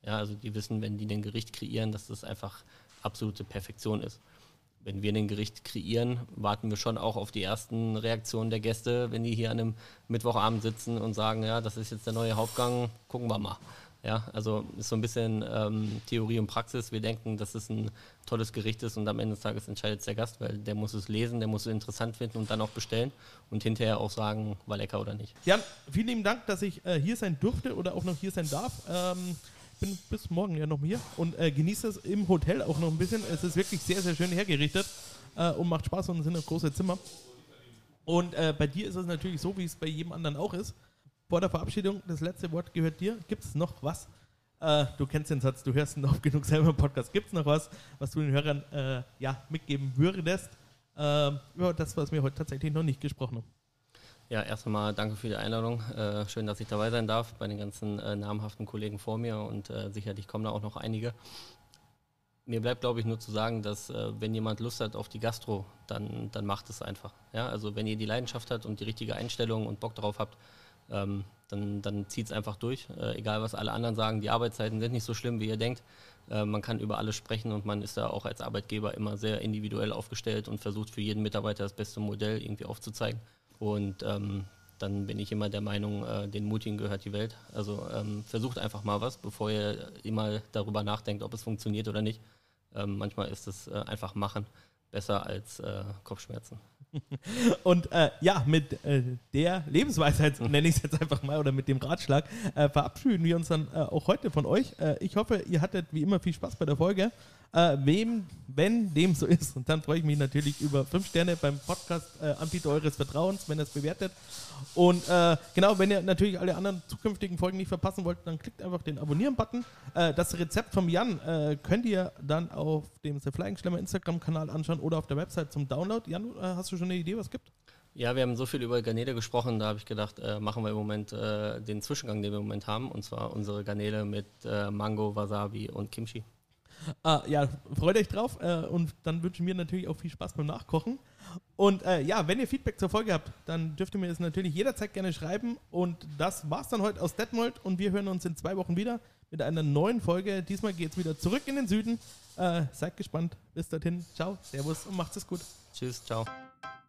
Ja, also die wissen, wenn die ein Gericht kreieren, dass das einfach absolute Perfektion ist. Wenn wir ein Gericht kreieren, warten wir schon auch auf die ersten Reaktionen der Gäste, wenn die hier an einem Mittwochabend sitzen und sagen, ja, das ist jetzt der neue Hauptgang, gucken wir mal. Ja, also ist so ein bisschen Theorie und Praxis. Wir denken, dass es ein tolles Gericht ist und am Ende des Tages entscheidet es der Gast, weil der muss es lesen, der muss es interessant finden und dann auch bestellen und hinterher auch sagen, war lecker oder nicht. Jan, vielen lieben Dank, dass ich hier sein durfte oder auch noch hier sein darf. Ich bin bis morgen ja noch hier und genieße es im Hotel auch noch ein bisschen. Es ist wirklich sehr, sehr schön hergerichtet und macht Spaß und es sind auch große Zimmer. Und bei dir ist es natürlich so, wie es bei jedem anderen auch ist. Vor der Verabschiedung, das letzte Wort gehört dir. Gibt es noch was? Du kennst den Satz, du hörst ihn oft genug selber im Podcast. Gibt es noch was du den Hörern mitgeben würdest? Über das, was wir heute tatsächlich noch nicht gesprochen haben. Ja, erst einmal danke für die Einladung. Schön, dass ich dabei sein darf bei den ganzen namhaften Kollegen vor mir und sicherlich kommen da auch noch einige. Mir bleibt, glaube ich, nur zu sagen, dass wenn jemand Lust hat auf die Gastro, dann macht es einfach. Ja, also wenn ihr die Leidenschaft habt und die richtige Einstellung und Bock drauf habt, dann zieht es einfach durch. Egal, was alle anderen sagen, die Arbeitszeiten sind nicht so schlimm, wie ihr denkt. Man kann über alles sprechen und man ist da auch als Arbeitgeber immer sehr individuell aufgestellt und versucht für jeden Mitarbeiter das beste Modell irgendwie aufzuzeigen. Und dann bin ich immer der Meinung, den Mutigen gehört die Welt. Also versucht einfach mal was, bevor ihr immer darüber nachdenkt, ob es funktioniert oder nicht. Manchmal ist es einfach machen besser als Kopfschmerzen. Und mit der Lebensweisheit, nenne ich es jetzt einfach mal, oder mit dem Ratschlag, verabschieden wir uns dann auch heute von euch. Ich hoffe, ihr hattet wie immer viel Spaß bei der Folge. Wenn dem so ist, und dann freue ich mich natürlich über 5 Sterne beim Podcast-Anbieter eures Vertrauens, wenn ihr es bewertet. Und genau, wenn ihr natürlich alle anderen zukünftigen Folgen nicht verpassen wollt, dann klickt einfach den Abonnieren-Button. Das Rezept vom Jan könnt ihr dann auf dem The Flying Schlemmer Instagram-Kanal anschauen oder auf der Website zum Download. Jan, hast du schon eine Idee, was es gibt? Ja, wir haben so viel über Garnele gesprochen, da habe ich gedacht, machen wir im Moment den Zwischengang, den wir im Moment haben, und zwar unsere Garnele mit Mango, Wasabi und Kimchi. Freut euch drauf und dann wünschen wir natürlich auch viel Spaß beim Nachkochen. Und wenn ihr Feedback zur Folge habt, dann dürft ihr mir das natürlich jederzeit gerne schreiben. Und das war's dann heute aus Detmold und wir hören uns in 2 Wochen wieder mit einer neuen Folge. Diesmal geht's wieder zurück in den Süden. Seid gespannt. Bis dorthin. Ciao, servus und macht's es gut. Tschüss, ciao.